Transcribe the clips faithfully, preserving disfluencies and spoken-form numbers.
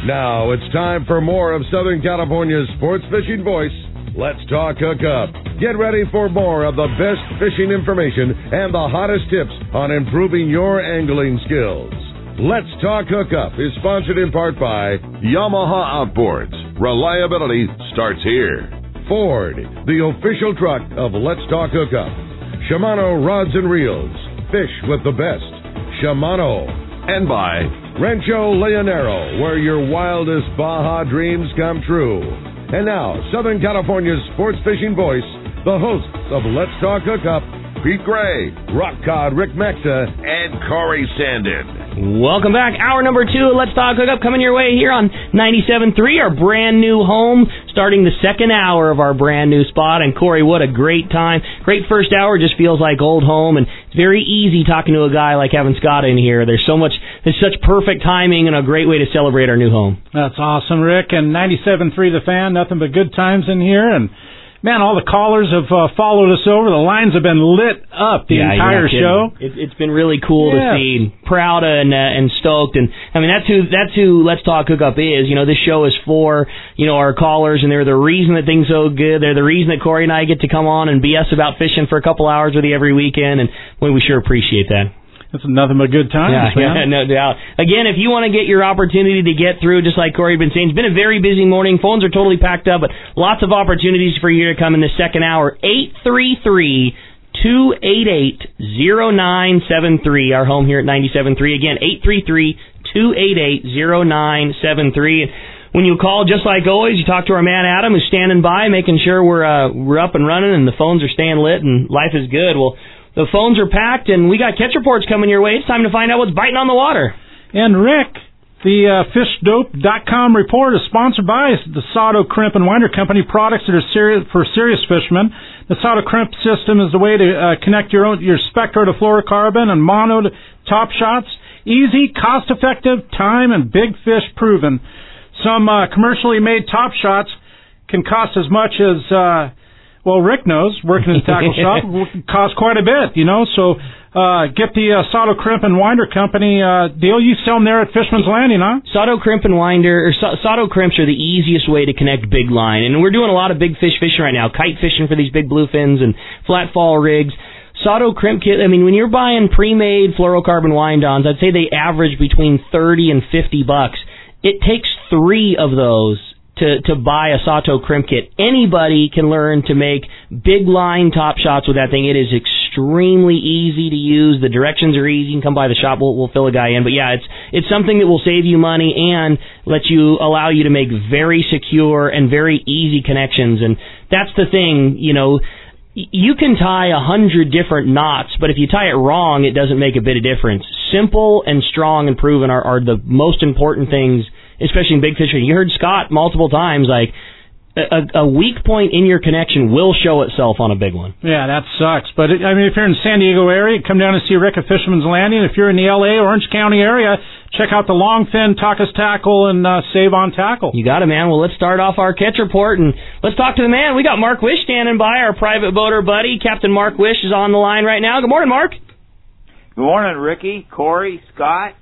Now it's time for more of Southern California's sports fishing voice. Let's talk hookup. Get ready for more of the best fishing information and the hottest tips on improving your angling skills. Let's Talk Hookup is sponsored in part by Yamaha Outboards. Reliability starts here. Ford, the official truck of Let's Talk Hookup. Shimano Rods and Reels. Fish with the best. Shimano. And by Rancho Leonero, where your wildest Baja dreams come true. And now, Southern California's sports fishing voice, the hosts of Let's Talk Hookup, Pete Gray, Rock Cod Rick Mecta, and Corey Sandin. Welcome back. Hour number two of Let's Talk Hookup coming your way here on ninety-seven point three, our brand new home, starting the second hour of our brand new spot. And Corey, what a great time. Great first hour, just feels like old home, and it's very easy talking to a guy like having Scott in here. There's so much, there's such perfect timing and a great way to celebrate our new home. That's awesome, Rick. And ninety-seven point three The Fan, nothing but good times in here. And man, all the callers have uh, followed us over. The lines have been lit up the yeah, entire show. It, it's been really cool yeah. to see. Proud and uh, and stoked. And I mean, that's who that's who Let's Talk Hookup is. You know, this show is for, you know, our callers, and they're the reason that things are so good. They're the reason that Corey and I get to come on and B S about fishing for a couple hours with you every weekend, and well, we sure appreciate that. That's nothing but good times, yeah, man. Yeah, no doubt. Again, if you want to get your opportunity to get through, just like Corey had been saying, it's been a very busy morning. Phones are totally packed up, but lots of opportunities for you to come in the second hour. eight three three, two eight eight, zero nine seven three, our home here at ninety-seven point three. Again, eight three three, two eight eight, zero nine seven three. When you call, just like always, you talk to our man Adam, who's standing by, making sure we're uh, we're up and running and the phones are staying lit and life is good. Well, the phones are packed, and we got catch reports coming your way. It's time to find out what's biting on the water. And Rick, the uh, fish dope dot com report is sponsored by the Sato Crimp and Winder Company, products that are serious for serious fishermen. The Sato Crimp system is the way to uh, connect your own, your Spectra to fluorocarbon and mono to top shots. Easy, cost-effective, time, and big fish proven. Some uh, commercially made top shots can cost as much as... Uh, Well, Rick knows, working in the tackle shop, costs quite a bit, you know, so uh, get the uh, Sato Crimp and Winder Company uh, deal. You sell them there at Fisherman's Landing, huh? Sato Crimp and Winder, or Sa- Sato Crimps are the easiest way to connect big line, and we're doing a lot of big fish fishing right now, kite fishing for these big bluefins and flat fall rigs. Sato Crimp kit, I mean, when you're buying pre-made fluorocarbon wind-ons, I'd say they average between thirty and fifty bucks. It takes three of those to to buy a Sato Crimp kit. Anybody can learn to make big line top shots with that thing. It is extremely easy to use. The directions are easy. You can come by the shop. We'll, we'll fill a guy in. But yeah, it's it's something that will save you money and let you allow you to make very secure and very easy connections. And that's the thing, you know. You can tie a hundred different knots, but if you tie it wrong, it doesn't make a bit of difference. Simple and strong and proven are, are the most important things, especially in big fishing. You heard Scott multiple times, like, a, a weak point in your connection will show itself on a big one. Yeah, that sucks. But, it, I mean, if you're in the San Diego area, come down and see Rick at Fisherman's Landing. If you're in the L A, Orange County area, check out the Longfin, Takas Tackle, and uh, Save on Tackle. You got it, man. Well, let's start off our catch report, and let's talk to the man. We got Mark Wish standing by, our private boater buddy. Captain Mark Wish is on the line right now. Good morning, Mark. Good morning, Ricky, Corey, Scott.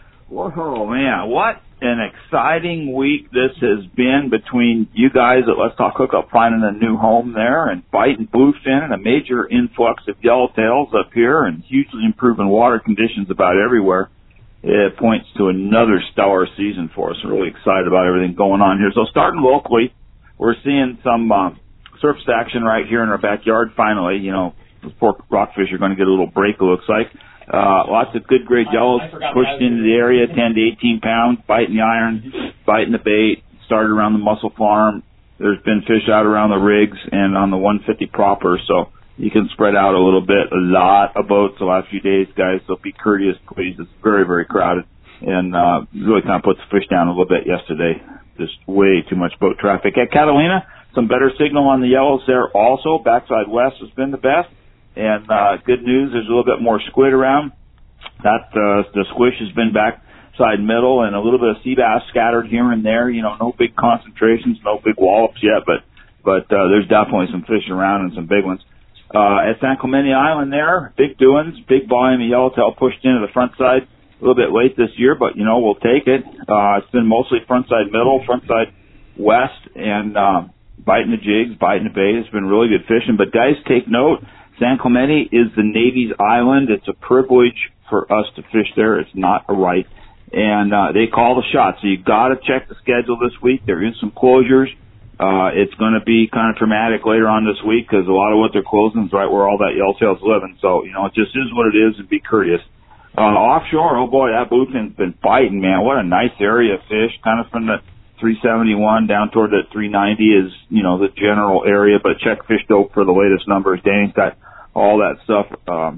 Whoa, man, what an exciting week this has been between you guys at Let's Talk Hookup finding a new home there and biting bluefin and a major influx of yellowtails up here and hugely improving water conditions about everywhere. It points to another stellar season for us. We're really excited about everything going on here. So starting locally, we're seeing some uh, surface action right here in our backyard finally. You know, those poor rockfish are going to get a little break, it looks like. Uh, lots of good grade yellows pushed into the area, ten to eighteen pounds, biting the iron, biting the bait, started around the mussel farm. There's been fish out around the rigs and on the one fifty proper, so you can spread out a little bit. A lot of boats the last few days, guys, so be courteous, please. It's very, very crowded, and uh, really kind of put the fish down a little bit yesterday. Just way too much boat traffic. At Catalina, some better signal on the yellows there also. Backside west has been the best. And uh, good news, there's a little bit more squid around. That uh, the squish has been backside middle, and a little bit of sea bass scattered here and there. You know, no big concentrations, no big wallops yet, but but uh, there's definitely some fish around and some big ones. Uh, at San Clemente Island there, big doings, big volume of yellowtail pushed into the front side. little bit late this year, but, you know, we'll take it. Uh, it's been mostly frontside middle, frontside west, and uh, biting the jigs, biting the bait. It's been really good fishing. But, guys, take note, San Clemente is the Navy's island. It's a privilege for us to fish there. It's not a right. And uh, they call the shots. So you got to check the schedule this week. There is some closures. Uh, it's going to be kind of traumatic later on this week because a lot of what they're closing is right where all that yellowtail's living. So, you know, it just is what it is, and be courteous. Uh, offshore, oh boy, that bluefin's been biting, man. What a nice area of fish, kind of from the three seventy-one down toward the three ninety is, you know, the general area. But check Fish Dope for the latest numbers. Danny's got all that stuff um,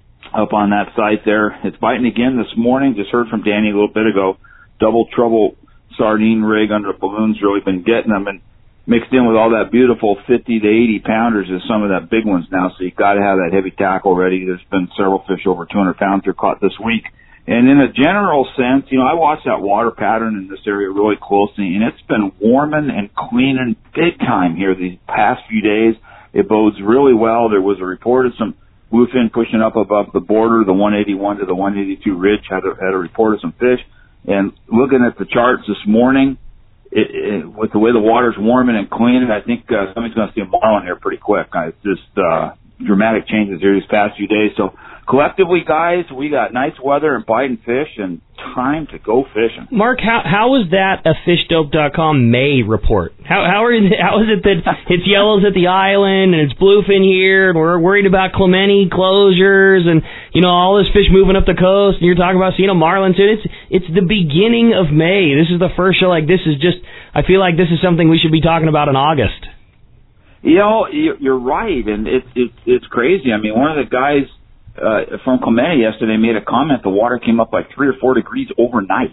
up on that site there. It's biting again this morning. Just heard from Danny a little bit ago. Double trouble sardine rig under the balloon's really been getting them, and mixed in with all that beautiful fifty to eighty pounders is some of that big ones now, so you got to have that heavy tackle ready. There's been several fish over two hundred pounds that are caught this week. And in a general sense, you know, I watched that water pattern in this area really closely, and it's been warming and cleaning big time here these past few days. It bodes really well. There was a report of some bluefin pushing up above the border, the one eighty-one to the one eighty-two ridge had a, had a report of some fish. And looking at the charts this morning, It, it, with the way the water's warming and cleaning, I think uh, somebody's going to see a marlin here pretty quick. Uh, it's just uh, dramatic changes here these past few days. So collectively, guys, we got nice weather and biting fish and time to go fishing. Mark, how how is that a fish dope dot com May report? How how are how is it that it's yellows at the island and it's bluefin here and we're worried about Clemente closures and, you know, all this fish moving up the coast and you're talking about seeing a marlin too? It's it's the beginning of May. This is the first show. Like, this is just, I feel like this is something we should be talking about in August. You know, you're right, and it's it's it's crazy. I mean, one of the guys Uh, from Clemente yesterday made a comment. The water came up like three or four degrees overnight.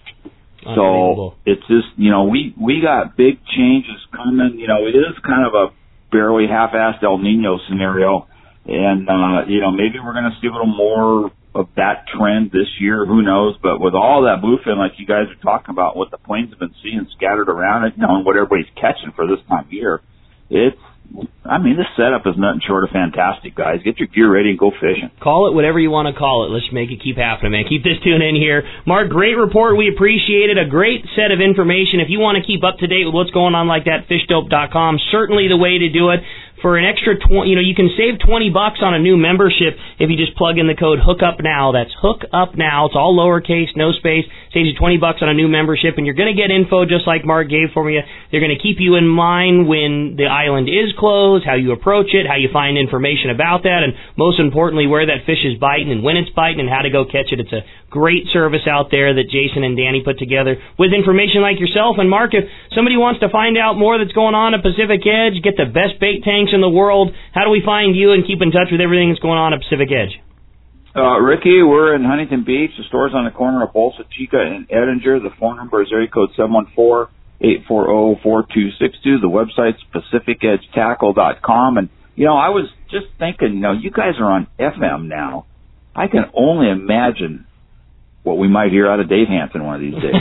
So it's just, you know, we, we got big changes coming. You know, it is kind of a barely half-assed El Nino scenario. And, uh, you know, maybe we're going to see a little more of that trend this year. Who knows? But with all that bluefin, like you guys are talking about, what the planes have been seeing scattered around it, you know, and what everybody's catching for this time of year, it's, I mean, this setup is nothing short of fantastic, guys. Get your gear ready and go fishing. Call it whatever you want to call it. Let's make it keep happening, man. Keep this tune in here. Mark, great report. We appreciate it. A great set of information. If you want to keep up to date with what's going on like that, fish dope dot com, certainly the way to do it. For an extra twenty, you know, you can save twenty bucks on a new membership if you just plug in the code HOOKUPNOW. That's HOOKUPNOW. It's all lowercase, no space. Saves you twenty bucks on a new membership, and you're going to get info just like Mark gave for me. They're going to keep you in mind when the island is closed, how you approach it, how you find information about that, and most importantly, where that fish is biting and when it's biting and how to go catch it. It's a great service out there that Jason and Danny put together with information like yourself. And Mark, if somebody wants to find out more that's going on at Pacific Edge, get the best bait tanks in the world, how do we find you and keep in touch with everything that's going on at Pacific Edge? Uh, Ricky, we're in Huntington Beach. The store's on the corner of Bolsa Chica and Edinger. The phone number is area code seven one four, eight four zero, four two six two. The website's pacific edge tackle dot com. And, you know, I was just thinking, you know, you guys are on F M now. I can only imagine what we might hear out of Dave Hansen one of these days.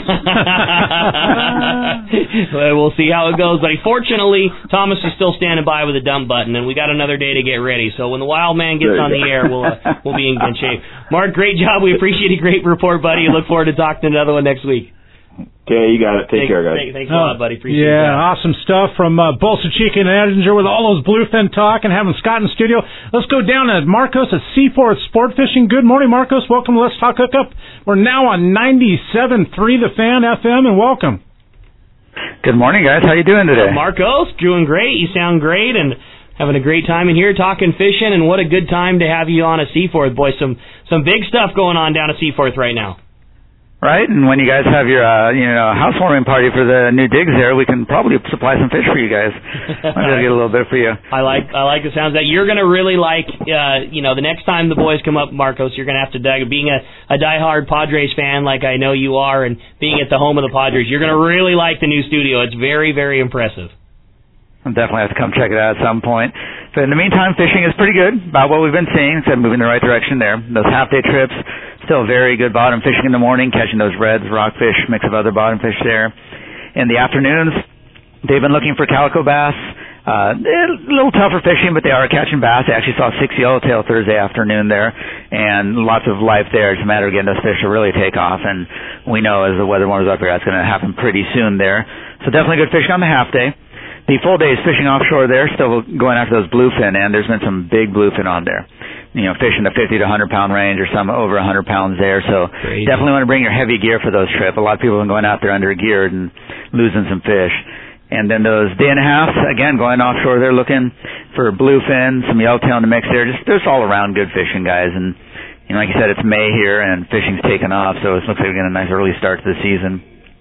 Well, we'll see how it goes. But fortunately, Thomas is still standing by with a dump button, and we got another day to get ready. So when the Wild Man gets on the air, we'll uh, we'll be in good shape. Mark, great job. We appreciate a great report, buddy. Look forward to talking to another one next week. Okay, you got it. Take thanks, care, guys. Thanks, thanks a lot, buddy. Appreciate yeah, that. Yeah, awesome stuff from uh, Bolsa Chica and Edinger with all those bluefin talk and having Scott in the studio. Let's go down to Marcos at Seaforth Sport Fishing. Good morning, Marcos. Welcome to Let's Talk Hookup. We're now on ninety-seven point three The Fan F M, and welcome. Good morning, guys. How you doing today? Marcos, doing great. You sound great and having a great time in here talking fishing, and what a good time to have you on at Seaforth. Boy, some, some big stuff going on down at Seaforth right now. Right, and when you guys have your uh, you know housewarming party for the new digs there, we can probably supply some fish for you guys. I'll get a little bit for you. I like I like the sounds of that. You're going to really like, uh, you know, the next time the boys come up, Marcos, you're going to have to dig. Being a, a diehard Padres fan like I know you are, and being at the home of the Padres, you're going to really like the new studio. It's very, very impressive. I'll definitely have to come check it out at some point. So in the meantime, fishing is pretty good, about what we've been seeing, so moving in the right direction there. Those half-day trips, still very good bottom fishing in the morning, catching those reds, rockfish, mix of other bottom fish there. In the afternoons, they've been looking for calico bass, Uh, a little tougher fishing, but they are catching bass. I actually saw six yellowtail Thursday afternoon there, and lots of life there. It's a matter of getting those fish to really take off, and we know as the weather warms up here, that's going to happen pretty soon there. So definitely good fishing on the half day. The full day is fishing offshore there, still going after those bluefin, and there's been some big bluefin on there. You know, fishing the fifty to one hundred pound range, or some over one hundred pounds there. So Crazy. Definitely want to bring your heavy gear for those trips. A lot of people have been going out there under geared and losing some fish. And then those day and a half, again, going offshore, they're looking for bluefin, some yellowtail in the mix there. Just, just all around good fishing, guys. And, you know, like you said, it's May here, and fishing's taken off, so it looks like we're getting a nice early start to the season.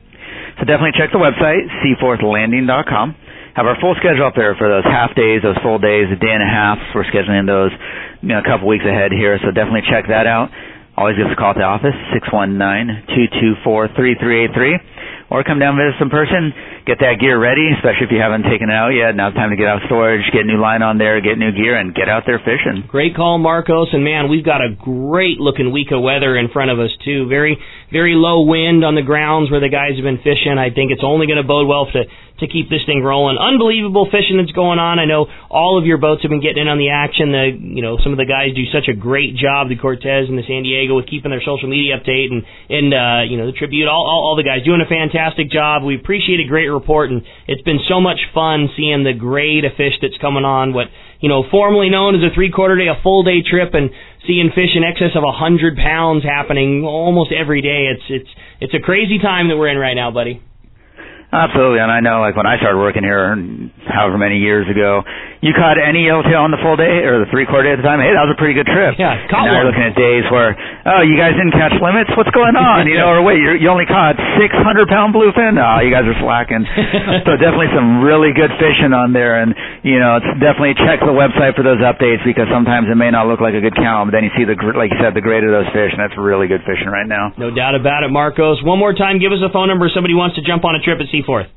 So definitely check the website, seaforth landing dot com. Have our full schedule up there for those half days, those full days, a day and a half. We're scheduling those, you know, a couple weeks ahead here, so definitely check that out. Always give us a call at the office, six one nine, two two four, three three eight three. Or come down and visit us in person, get that gear ready, especially if you haven't taken it out yet. Now it's time to get out of storage, get new line on there, get new gear, and get out there fishing. Great call, Marcos. And, man, we've got a great-looking week of weather in front of us, too. Very, very low wind on the grounds where the guys have been fishing. I think it's only going to bode well to, to keep this thing rolling. Unbelievable fishing that's going on. I know all of your boats have been getting in on the action. The, you know, some of the guys do such a great job, the Cortez and the San Diego, with keeping their social media update, and, and uh, you know, the Tribute, all, all, all the guys doing a fantastic job. We appreciate a great report, and it's been so much fun seeing the grade of fish that's coming on, what, you know, formerly known as a three-quarter day, a full-day trip, and seeing fish in excess of one hundred pounds happening almost every day. It's it's it's a crazy time that we're in right now, buddy. Absolutely, and I know, like, when I started working here however many years ago, you caught any yellowtail on the full day or the three-quarter day at the time, hey, that was a pretty good trip. Yeah, caught and now one. you're looking at days where, oh, you guys didn't catch limits? What's going on? You know, or wait, you're, you only caught six hundred pound bluefin? Oh, you guys are slacking. So definitely some really good fishing on there, and, you know, it's definitely check the website for those updates, because sometimes it may not look like a good count, but then you see, the like you said, the grade of those fish, and that's really good fishing right now. No doubt about it, Marcos. One more time, give us a phone number if somebody wants to jump on a trip at Seaforth.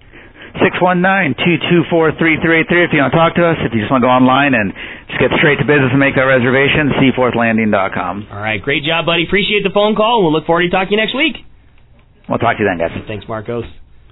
six one nine, two two four, three three eight three if you want to talk to us. If you just want to go online and just get straight to business and make that reservation, seaforth landing dot com. All right, great job, buddy. Appreciate the phone call. We'll look forward to talking to you next week. We'll talk to you then, guys. Thanks, Marcos.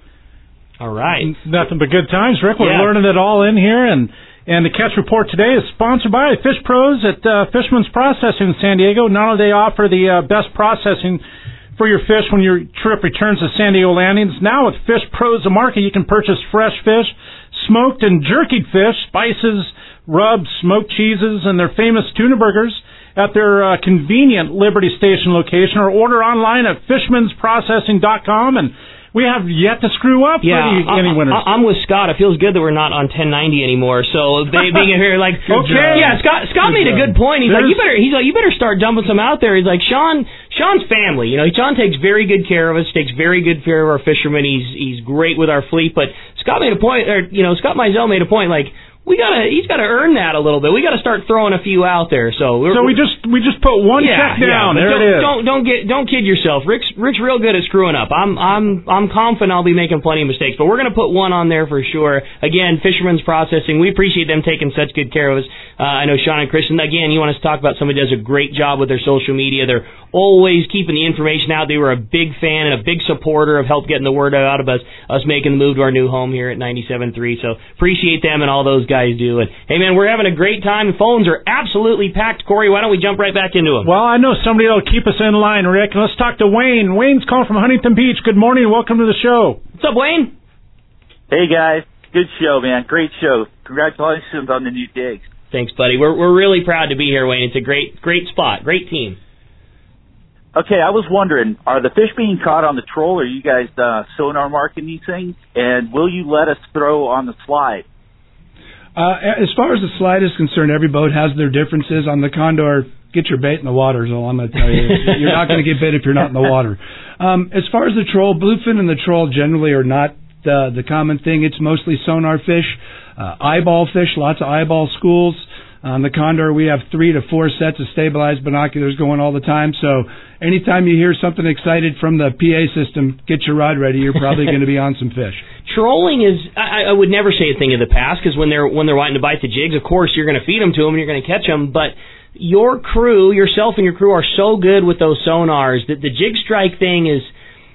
All right. Nothing but good times, Rick. We're Yeah. learning it all in here, and and the Catch Report today is sponsored by Fish Pros at uh, Fishman's Processing in San Diego. Not only do they offer the uh, best processing for your fish when your trip returns to San Diego Landings, now with Fish Pros the Market, you can purchase fresh fish, smoked and jerkied fish, spices, rubs, smoked cheeses, and their famous tuna burgers at their uh, convenient Liberty Station location, or order online at fishmans processing dot com. And we have yet to screw up Yeah, for any, I, any winners. I, I'm with Scott. It feels good that we're not on ten ninety anymore. So they being here, like, Good okay, job. yeah. Scott Scott Good made a job. good point. He's like, There's- you better. He's like, you better start dumping some out there. He's like, Sean. Sean's family. You know, Sean takes very good care of us. Takes very good care of our fishermen. He's he's great with our fleet. But Scott made a point, or you know, Scott Mizell made a point. Like, we gotta, he's gotta earn that a little bit. We gotta start throwing a few out there. So, we're, So we just we just put one yeah, check down. Yeah, there don't, it is. Don't don't get don't kid yourself. Rick's Rick's real good at screwing up. I'm I'm I'm confident I'll be making plenty of mistakes, but we're gonna put one on there for sure. Again, Fisherman's Processing. We appreciate them taking such good care of us. Uh, I know Sean and Kristen. Again, you want us to talk about somebody who does a great job with their social media. They're always keeping the information out. They were a big fan and a big supporter of help getting the word out about us, us making the move to our new home here at ninety-seven point three. So appreciate them and all those guys do. And hey, man, we're having a great time. The phones are absolutely packed. Corey, why don't we jump right back into them? Well, I know somebody that'll keep us in line, Rick. Let's talk to Wayne. Wayne's calling from Huntington Beach. Good morning. Welcome to the show. What's up, Wayne? Hey guys, good show, man. Great show. Congratulations on the new digs. Thanks, buddy. We're we're really proud to be here, Wayne. It's a great great spot, great team. Okay, I was wondering, are the fish being caught on the troll, or are you guys uh, sonar marking these things? And will you let us throw on the slide? Uh, as far as the slide is concerned, every boat has their differences. On the Condor, get your bait in the water is all I'm going to tell you. You're not going to get bait if you're not in the water. Um, as far as the troll, bluefin and the troll generally are not the, the common thing. It's mostly sonar fish, uh, eyeball fish, lots of eyeball schools. On the Condor, we have three to four sets of stabilized binoculars going all the time. So anytime you hear something excited from the P A system, get your rod ready. You're probably going to be on some fish. Trolling is, I, I would never say a thing of the past, because when they're when they're wanting to bite the jigs, of course you're going to feed them to them and you're going to catch them. But your crew, yourself and your crew, are so good with those sonars that the jig strike thing is,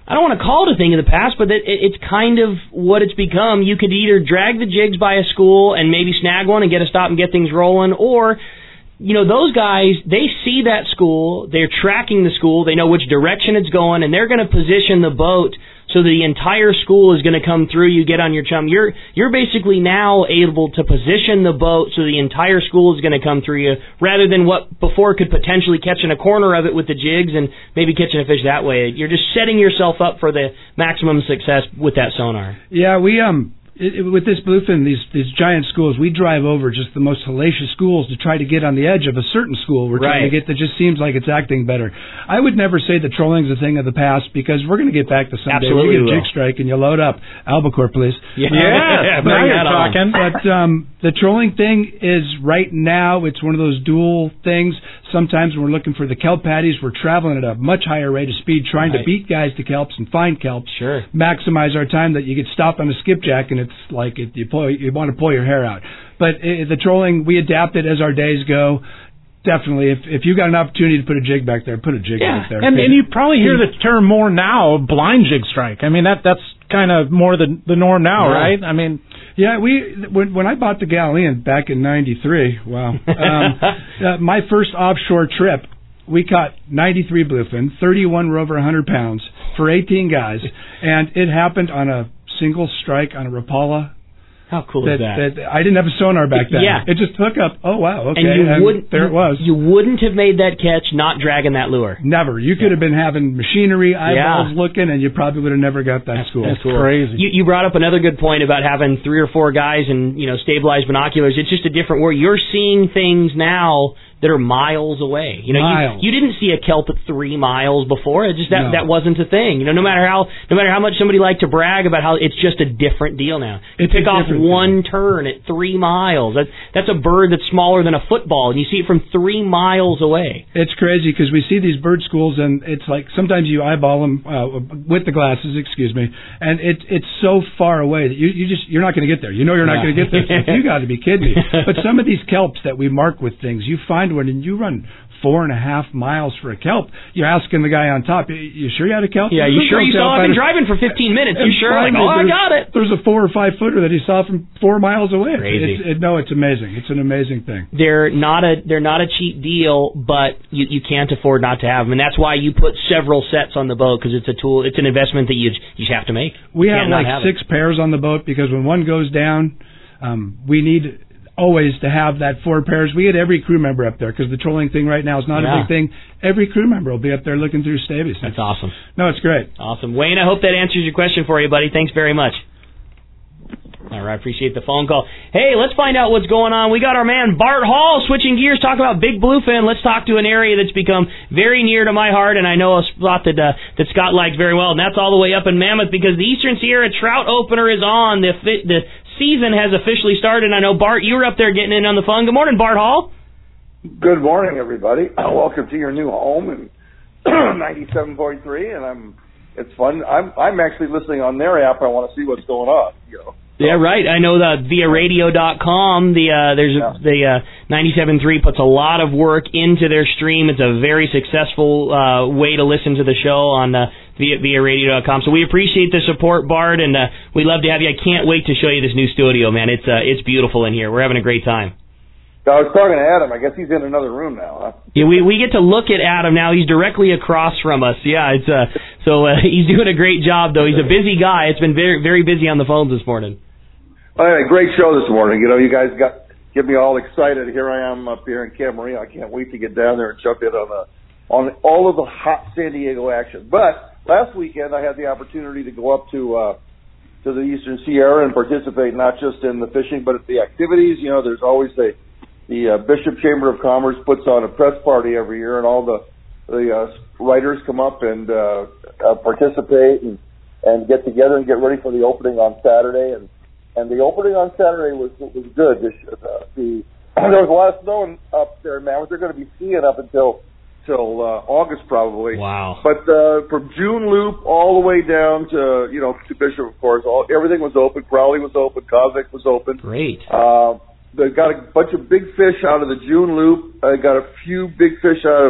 I don't want to call it a thing of the past, but it, it's kind of what it's become. You could either drag the jigs by a school and maybe snag one and get a stop and get things rolling, or you know, those guys, they see that school, they're tracking the school, they know which direction it's going, and they're going to position the boat so the entire school is going to come through you, get on your chum. You're you're basically now able to position the boat so the entire school is going to come through you, rather than what before could potentially catch in a corner of it with the jigs and maybe catching a fish that way. You're just setting yourself up for the maximum success with that sonar. Yeah, we um. It, it, with this bluefin, these these giant schools, we drive over just the most hellacious schools to try to get on the edge of a certain school we're right. trying to get that just seems like it's acting better. I would never say that trolling's a thing of the past, because we're going to get back to someday. Absolutely we get a will. jig strike and you load up. Albacore, please. Yeah, yeah now you're talking. But um, the trolling thing is right now, it's one of those dual things. Sometimes when we're looking for the kelp patties, we're traveling at a much higher rate of speed, trying right. to beat guys to kelps and find kelps. Sure. Maximize our time that you get stopped on a skipjack and it's like it, you pull, you want to pull your hair out. But uh, the trolling, we adapt it as our days go. Definitely, if if you got an opportunity to put a jig back there, put a jig yeah. back there. And, and you probably hear the term more now, blind jig strike. I mean, that that's kind of more the the norm now, yeah. right? I mean, yeah, we when when I bought the Galilean back in ninety-three, wow, um, uh, my first offshore trip, we caught ninety-three bluefin, thirty-one were over one hundred pounds for eighteen guys, and it happened on a single strike on a Rapala. How cool that, is that? that? I didn't have a sonar back then. Yeah. It just hooked up. Oh, wow, okay. And you and wouldn't, there it was. You wouldn't have made that catch not dragging that lure. Never. You could yeah. have been having machinery, eyeballs yeah. looking, and you probably would have never got that That's, school. That's cool. crazy. You, you brought up another good point about having three or four guys and, you know, stabilized binoculars. It's just a different world. You're seeing things now that are miles away. You know, miles. You, you didn't see a kelp at three miles before. It just that no. that wasn't a thing. You know, no matter how no matter how much somebody liked to brag about how it's just a different deal now. You it's pick off one thing. turn at three miles. That's that's a bird that's smaller than a football, and you see it from three miles away. It's crazy because we see these bird schools, and it's like sometimes you eyeball them uh, with the glasses, excuse me, and it's it's so far away that you you just you're not going to get there. You know you're not yeah. going to get there. Like, you got to be kidding me. But some of these kelps that we mark with things, you find one and you run four and a half miles for a kelp. You're asking the guy on top, you sure you had a kelp? Yeah, you sure you saw? I've been driving for fifteen minutes. You sure? Like, oh, I got it. There's a four or five footer that he saw from four miles away. Crazy. It's, it, no, it's amazing. It's an amazing thing. They're not a they're not a cheap deal, but you you can't afford not to have them, and that's why you put several sets on the boat, because it's a tool. It's an investment that you you just have to make. We you have like have six it. pairs on the boat because when one goes down, um, we need always to have that four pairs. We get every crew member up there because the trolling thing right now is not yeah. a big thing. Every crew member will be up there looking through stabies. That's awesome. No, it's great. Awesome. Wayne, I hope that answers your question for you, buddy. Thanks very much. All right, appreciate the phone call. Hey, let's find out what's going on. We got our man Bart Hall switching gears, talking about big bluefin. Let's talk to an area that's become very near to my heart, and I know a spot that uh, that Scott likes very well, and that's all the way up in Mammoth, because the Eastern Sierra Trout Opener is on. The the season has officially started. I know, Bart, you were up there getting in on the fun. Good morning, Bart Hall. Good morning, everybody. Welcome to your new home in ninety-seven point three, and I'm it's fun. I'm I'm actually listening on their app. I want to see what's going on. You know. Yeah, right. I know that via radio dot com, the uh, there's yeah. a, the uh, ninety-seven point three puts a lot of work into their stream. It's a very successful uh, way to listen to the show on uh, via via radio dot com. So we appreciate the support, Bart, and uh, we'd love to have you. I can't wait to show you this new studio, man. It's uh, it's beautiful in here. We're having a great time. I was talking to Adam. I guess he's in another room now, huh? Yeah, we we get to look at Adam now. He's directly across from us. Yeah, it's uh, so uh, he's doing a great job, though. He's a busy guy. It's been very very busy on the phones this morning. Well, anyway, great show this morning. You know, you guys got get me all excited. Here I am up here in Camarillo. I can't wait to get down there and jump in on the on all of the hot San Diego action. But last weekend I had the opportunity to go up to uh, to the Eastern Sierra and participate not just in the fishing but at the activities. You know, there's always the the uh, Bishop Chamber of Commerce puts on a press party every year, and all the the uh, writers come up and uh, uh, participate and and get together and get ready for the opening on Saturday. And And the opening on Saturday was was good. This, uh, the, there was a lot of snow up there, man. They're going to be skiing up until till uh, August probably. Wow! But uh, from June Loop all the way down to you know to Bishop, of course, all everything was open. Crowley was open. Cosmic was open. Great. Uh, they got a bunch of big fish out of the June Loop. I got a few big fish out of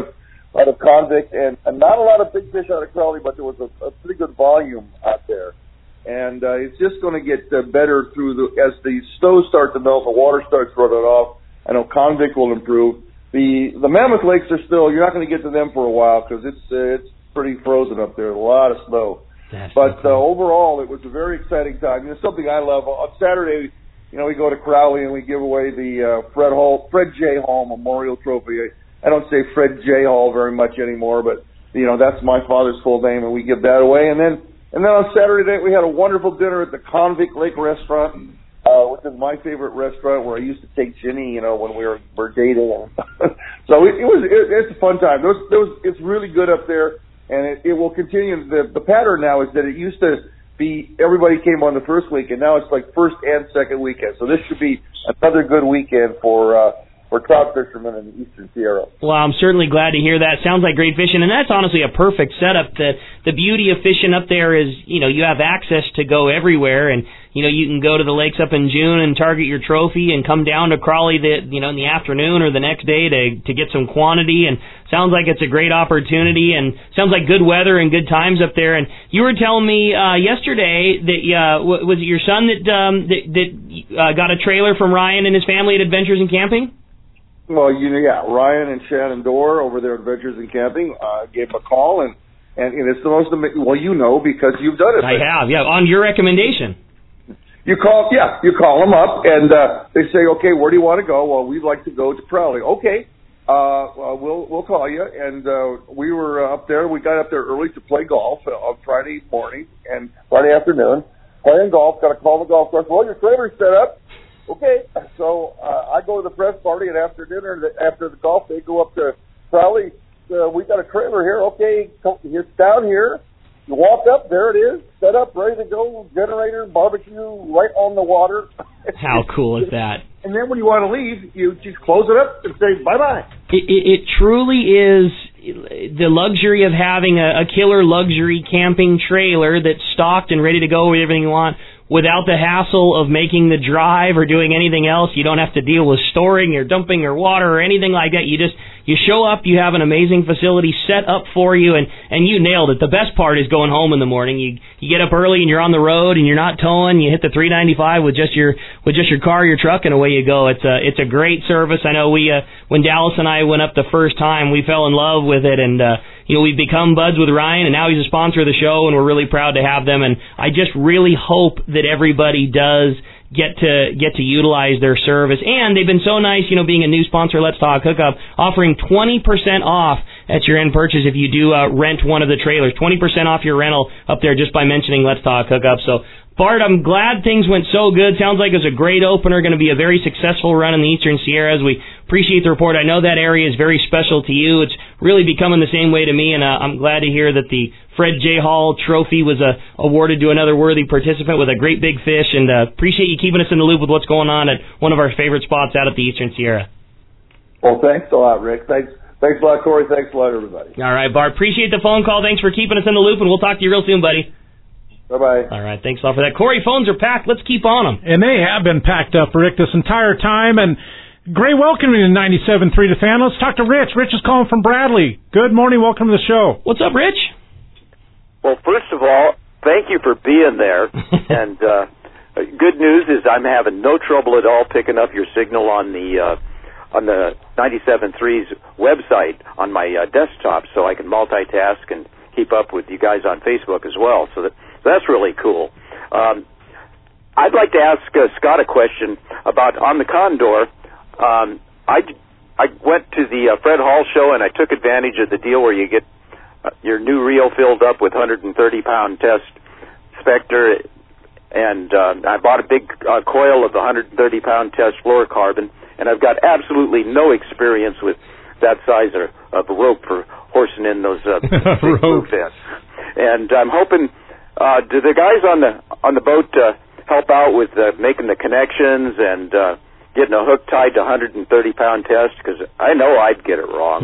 out of Convict, and, and not a lot of big fish out of Crowley, but there was a, a pretty good volume out there. And uh, it's just going to get uh, better through the as the snow starts to melt, the water starts running off. I know Convict will improve. The the Mammoth Lakes are still, you're not going to get to them for a while because it's uh, it's pretty frozen up there, a lot of snow. That's but uh, overall, it was a very exciting time. It's something I love. On Saturday, you know, we go to Crowley and we give away the uh, Fred Hall, Fred J. Hall Memorial Trophy. I, I don't say Fred J. Hall very much anymore, but you know that's my father's full name, and we give that away. And then and then on Saturday night, we had a wonderful dinner at the Convict Lake Restaurant, uh, which is my favorite restaurant where I used to take Ginny, you know, when we were, were dating. so it, it was it, it's a fun time. There was, there was, it's really good up there, and it, it will continue. The, the pattern now is that it used to be everybody came on the first weekend. Now it's like first and second weekend. So this should be another good weekend for uh, for trout fishermen in the Eastern Sierra. Well, I'm certainly glad to hear that. Sounds like great fishing, and that's honestly a perfect setup. The the beauty of fishing up there is, you know, you have access to go everywhere, and you know you can go to the lakes up in June and target your trophy, and come down to Crawley, the you know in the afternoon or the next day to to get some quantity. And sounds like it's a great opportunity, and sounds like good weather and good times up there. And you were telling me uh, yesterday that uh, was it your son that um, that, that uh, got a trailer from Ryan and his family at Adventures in Camping? Well, you know, yeah, Ryan and Shannon Dorr over there at Adventures in Camping uh, gave him a call, and, and, and it's the most amazing. Well, you know, because you've done it. I have, yeah, on your recommendation. You call, yeah, you call them up, and uh, they say, okay, where do you want to go? Well, we'd like to go to Crowley. Okay, uh, well, we'll we'll call you. And uh, we were uh, up there. We got up there early to play golf uh, on Friday morning and Friday afternoon, playing golf. Got to call the golf course. Well, your trailer's set up. Okay, so uh, I go to the press party, and after dinner, after the golf, they go up to Crowley. Uh, we got a trailer here. Okay, it's down here. You walk up, there it is, set up, ready to go, generator, barbecue, right on the water. How cool is that? And then when you want to leave, you just close it up and say bye-bye. It, it, it truly is the luxury of having a, a killer luxury camping trailer that's stocked and ready to go with everything you want, without the hassle of making the drive or doing anything else. You don't have to deal with storing or dumping or water or anything like that. You just you show up, you have an amazing facility set up for you, and, and you nailed it. The best part is going home in the morning. You you get up early and you're on the road and you're not towing. You hit the three ninety-five with just your with just your car, your truck, and away you go. It's a it's a great service. I know we uh, when Dallas and I went up the first time, we fell in love with it, and uh, you know we've become buds with Ryan, and now he's a sponsor of the show, and we're really proud to have them. And I just really hope that everybody does get to get to utilize their service. And they've been so nice, you know, being a new sponsor, Let's Talk Hookup, offering twenty percent off at your end purchase if you do uh, rent one of the trailers. twenty percent off your rental up there just by mentioning Let's Talk Hookup. So, Bart, I'm glad things went so good. Sounds like it was a great opener, going to be a very successful run in the Eastern Sierras. We appreciate the report. I know that area is very special to you. It's really becoming the same way to me, and uh, I'm glad to hear that the Fred J. Hall Trophy was uh, awarded to another worthy participant with a great big fish, and uh, appreciate you keeping us in the loop with what's going on at one of our favorite spots out at the Eastern Sierra. Well, thanks a lot, Rick. Thanks, thanks a lot, Corey. Thanks a lot, everybody. All right, Bart. Appreciate the phone call. Thanks for keeping us in the loop, and we'll talk to you real soon, buddy. Bye-bye. All right, thanks a lot for that. Corey, phones are packed. Let's keep on them. And they have been packed up, Rick, this entire time. And great welcoming to ninety-seven point three The Fan. Let's talk to Rich. Rich is calling from Bradley. Good morning. Welcome to the show. What's up, Rich? Well, first of all, thank you for being there. and uh, good news is I'm having no trouble at all picking up your signal on the uh, on the ninety-seven point three's website on my uh, desktop, so I can multitask and keep up with you guys on Facebook as well. So that, that's really cool. Um, I'd like to ask uh, Scott a question about on the Condor. Um, I, I went to the uh, Fred Hall show, and I took advantage of the deal where you get uh, your new reel filled up with one hundred thirty pound test Spectre, and uh, I bought a big uh, coil of the one hundred thirty pound test fluorocarbon, and I've got absolutely no experience with that size of, of a rope for horsing in those uh, big bluefins. And I'm hoping, uh, do the guys on the on the boat uh, help out with uh, making the connections and uh, getting a hook tied to one hundred thirty pound test? Because I know I'd get it wrong.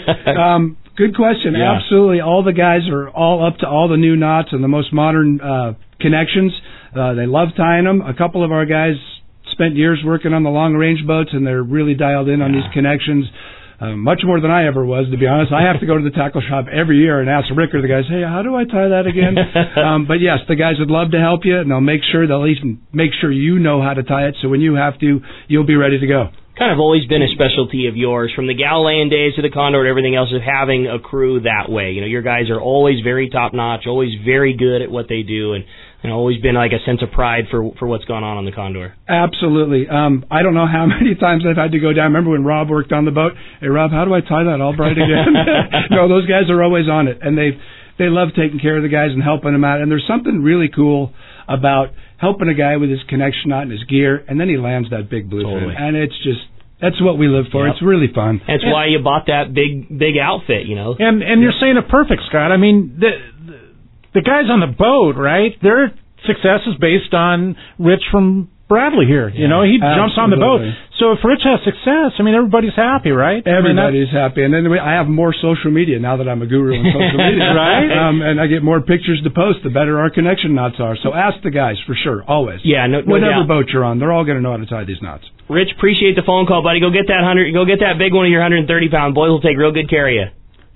um, good question. Yeah. Absolutely. All the guys are all up to all the new knots and the most modern uh, connections. Uh, they love tying them. A couple of our guys spent years working on the long-range boats, and they're really dialed in on yeah. these connections. Uh, much more than I ever was, to be honest. I have to go to the tackle shop every year and ask Rick or the guys, hey, how do I tie that again? um, but yes, the guys would love to help you, and they'll make sure they'll at least make sure you know how to tie it, so when you have to, you'll be ready to go. Kind of always been a specialty of yours, from the Galilean days to the Condor and everything else, of having a crew that way. You know, your guys are always very top-notch, always very good at what they do, and, and always been like a sense of pride for for what's going on on the Condor. Absolutely. Um, I don't know how many times I've had to go down. I remember when Rob worked on the boat. Hey, Rob, how do I tie that Albright again? No, those guys are always on it, and they they love taking care of the guys and helping them out. And there's something really cool about helping a guy with his connection knot and his gear, and then he lands that big bluefin. Totally. And it's just, that's what we live for. Yep. It's really fun. That's and, why you bought that big big outfit, you know. And and you're saying it perfect, Scott. I mean, the, the the guys on the boat, right? Their success is based on Rich from Bradley here. You yeah, know, he absolutely. jumps on the boat. So if Rich has success, I mean, everybody's happy, right? Everybody's I mean, happy. And then we, I have more social media now that I'm a guru in social media. Right? Um, and I get more pictures to post, the better our connection knots are. So ask the guys, for sure, always. Yeah, no, no Whatever doubt. boat you're on, they're all going to know how to tie these knots. Rich, appreciate the phone call, buddy. Go get that hundred. Go get that big one of your one hundred thirty pound. Boys will take real good care of you.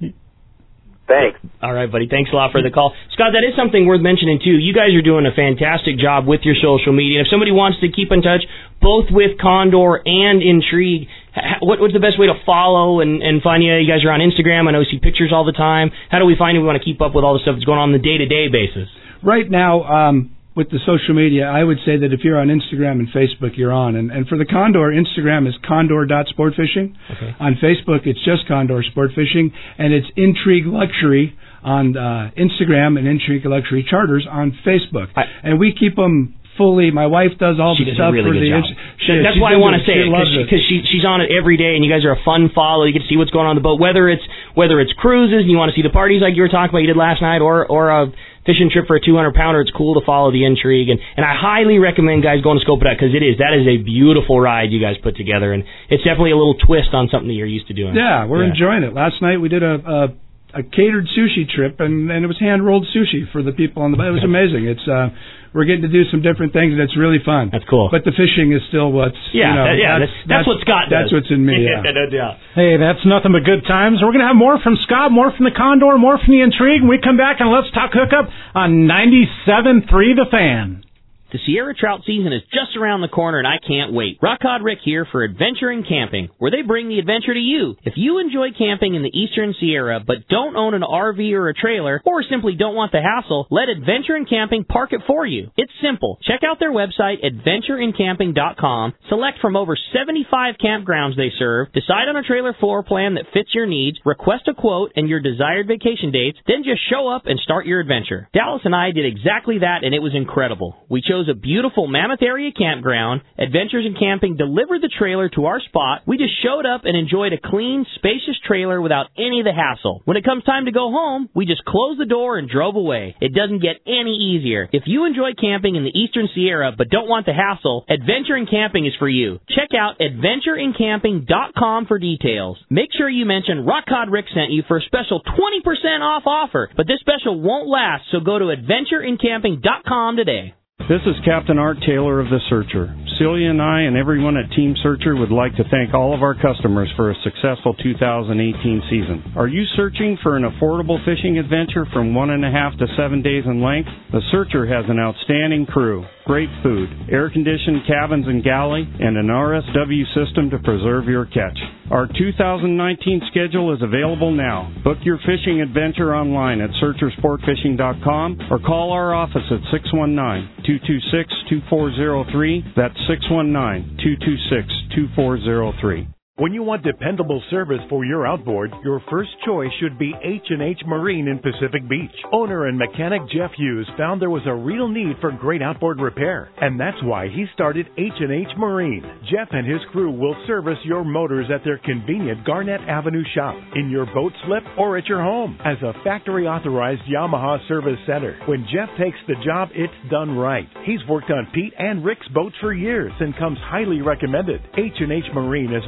Thanks. All right, buddy. Thanks a lot for the call. Scott, that is something worth mentioning, too. You guys are doing a fantastic job with your social media. And if somebody wants to keep in touch, both with Condor and Intrigue, what, what's the best way to follow and, and find you? You guys are on Instagram. I know you see pictures all the time. How do we find you? We want to keep up with all the stuff that's going on on the day-to-day basis. Right now, um, with the social media, I would say that if you're on Instagram and Facebook, you're on. And, and for the Condor, Instagram is condor dot sport fishing. Okay. On Facebook, it's just Condor Sport Fishing. And it's Intrigue Luxury on uh, Instagram and Intrigue Luxury Charters on Facebook. I, and we keep them fully. My wife does all she the does stuff a really for good the. Job. She, That's why I want to say it, because she, she, she's on it every day, and you guys are a fun follow. You get to see what's going on the boat, whether it's whether it's cruises and you want to see the parties like you were talking about, you did last night, or or a fishing trip for a two hundred pounder. It's cool to follow the Intrigue, and and I highly recommend guys going to scope it out, because it is that is a beautiful ride you guys put together, and it's definitely a little twist on something that you're used to doing. Yeah, we're yeah. enjoying it. Last night we did a. a a catered sushi trip, and, and it was hand-rolled sushi for the people on the boat. It was amazing. It's uh, we're getting to do some different things, and it's really fun. That's cool. But the fishing is still what's, yeah, you know, that, yeah, that's, that's, that's what Scott does. That's what's in me, yeah. yeah. Hey, that's nothing but good times. We're going to have more from Scott, more from the Condor, more from the Intrigue, and we come back and let's talk hookup on ninety-seven point three The Fan. The Sierra trout season is just around the corner, and I can't wait. Rock Cod Rick here for Adventuring Camping, where they bring the adventure to you. If you enjoy camping in the Eastern Sierra but don't own an R V or a trailer, or simply don't want the hassle, let Adventuring Camping park it for you. It's simple. Check out their website, adventure in camping dot com, select from over seventy-five campgrounds they serve, decide on a trailer floor plan that fits your needs, request a quote and your desired vacation dates, then just show up and start your adventure. Dallas and I did exactly that, and it was incredible. We chose a beautiful Mammoth Area campground. Adventures in Camping delivered the trailer to our spot. We just showed up and enjoyed a clean, spacious trailer without any of the hassle. When it comes time to go home, we just closed the door and drove away. It doesn't get any easier. If you enjoy camping in the Eastern Sierra but don't want the hassle, Adventure in Camping is for you. Check out adventure in camping dot com for details. Make sure you mention Rock Cod Rick sent you for a special twenty percent off offer. But this special won't last, so go to adventure in camping dot com today. This is Captain Art Taylor of The Searcher. Celia and I and everyone at Team Searcher would like to thank all of our customers for a successful two thousand eighteen season. Are you searching for an affordable fishing adventure from one and a half to seven days in length? The Searcher has an outstanding crew, great food, air-conditioned cabins and galley, and an R S W system to preserve your catch. Our two thousand nineteen schedule is available now. Book your fishing adventure online at searcher sport fishing dot com or call our office at six one nine, two two six, two four zero three. That's six one nine, two two six, two four zero three. When you want dependable service for your outboard, your first choice should be H and H Marine in Pacific Beach. Owner and mechanic Jeff Hughes found there was a real need for great outboard repair, and that's why he started H and H Marine. Jeff and his crew will service your motors at their convenient Garnett Avenue shop, in your boat slip, or at your home. As a factory-authorized Yamaha service center, when Jeff takes the job, it's done right. He's worked on Pete and Rick's boats for years and comes highly recommended. H and H Marine is also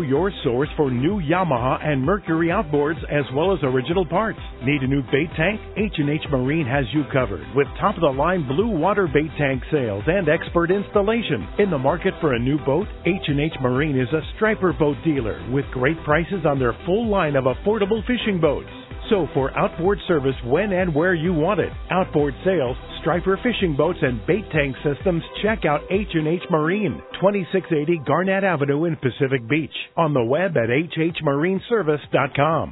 your source for new Yamaha and Mercury outboards as well as original parts. Need a new bait tank? H and H Marine has you covered with top-of-the-line blue water bait tank sales and expert installation. In the market for a new boat, H and H Marine is a striper boat dealer with great prices on their full line of affordable fishing boats. So for outboard service when and where you want it, outboard sales, striper fishing boats, and bait tank systems, check out H and H Marine, twenty-six eighty Garnett Avenue in Pacific Beach. On the web at h h marine service dot com.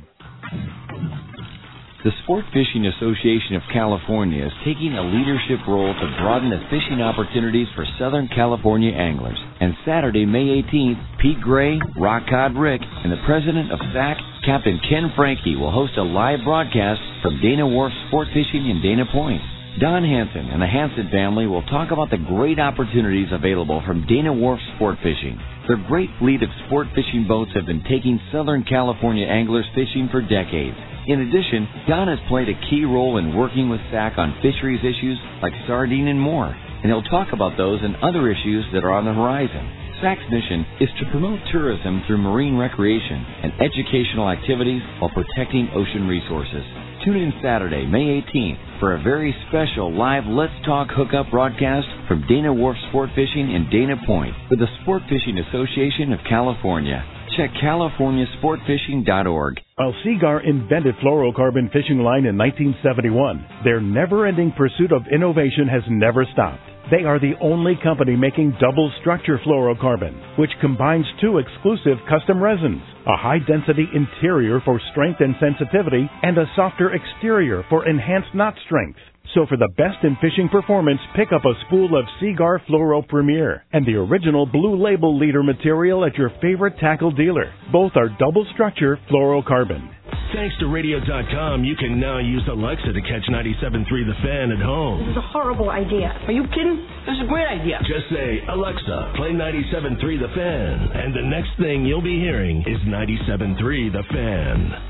The Sport Fishing Association of California is taking a leadership role to broaden the fishing opportunities for Southern California anglers. And Saturday, May eighteenth, Pete Gray, Rock Cod Rick, and the president of S A C, Captain Ken Frankie, will host a live broadcast from Dana Wharf Sport Fishing in Dana Point. Don Hansen and the Hansen family will talk about the great opportunities available from Dana Wharf Sport Fishing. Their great fleet of sport fishing boats have been taking Southern California anglers fishing for decades. In addition, Don has played a key role in working with S A C on fisheries issues like sardine and more, and he'll talk about those and other issues that are on the horizon. S A C's mission is to promote tourism through marine recreation and educational activities while protecting ocean resources. Tune in Saturday, May eighteenth, for a very special live Let's Talk Hookup broadcast from Dana Wharf Sport Fishing in Dana Point with the Sport Fishing Association of California. Check california sport fishing dot org. While Seagar invented fluorocarbon fishing line in nineteen seventy-one, their never-ending pursuit of innovation has never stopped. They are the only company making double structure fluorocarbon, which combines two exclusive custom resins, a high-density interior for strength and sensitivity, and a softer exterior for enhanced knot strength. So for the best in fishing performance, pick up a spool of Seagar Fluoro Premier and the original Blue Label leader material at your favorite tackle dealer. Both are double structure fluorocarbon. Thanks to radio dot com, you can now use Alexa to catch ninety-seven point three The Fan at home. This is a horrible idea. Are you kidding? This is a great idea. Just say, Alexa, play ninety-seven point three The Fan, and the next thing you'll be hearing is ninety-seven point three The Fan.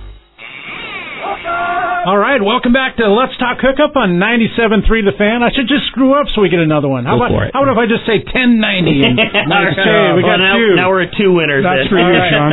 All right, welcome back to Let's Talk Hookup on ninety-seven point three The Fan. I should just screw up so we get another one. How Go about for it. how about if I just say ten ninety? And okay, we got well, now, two. Now we're at two winners. That's then. for you, Sean.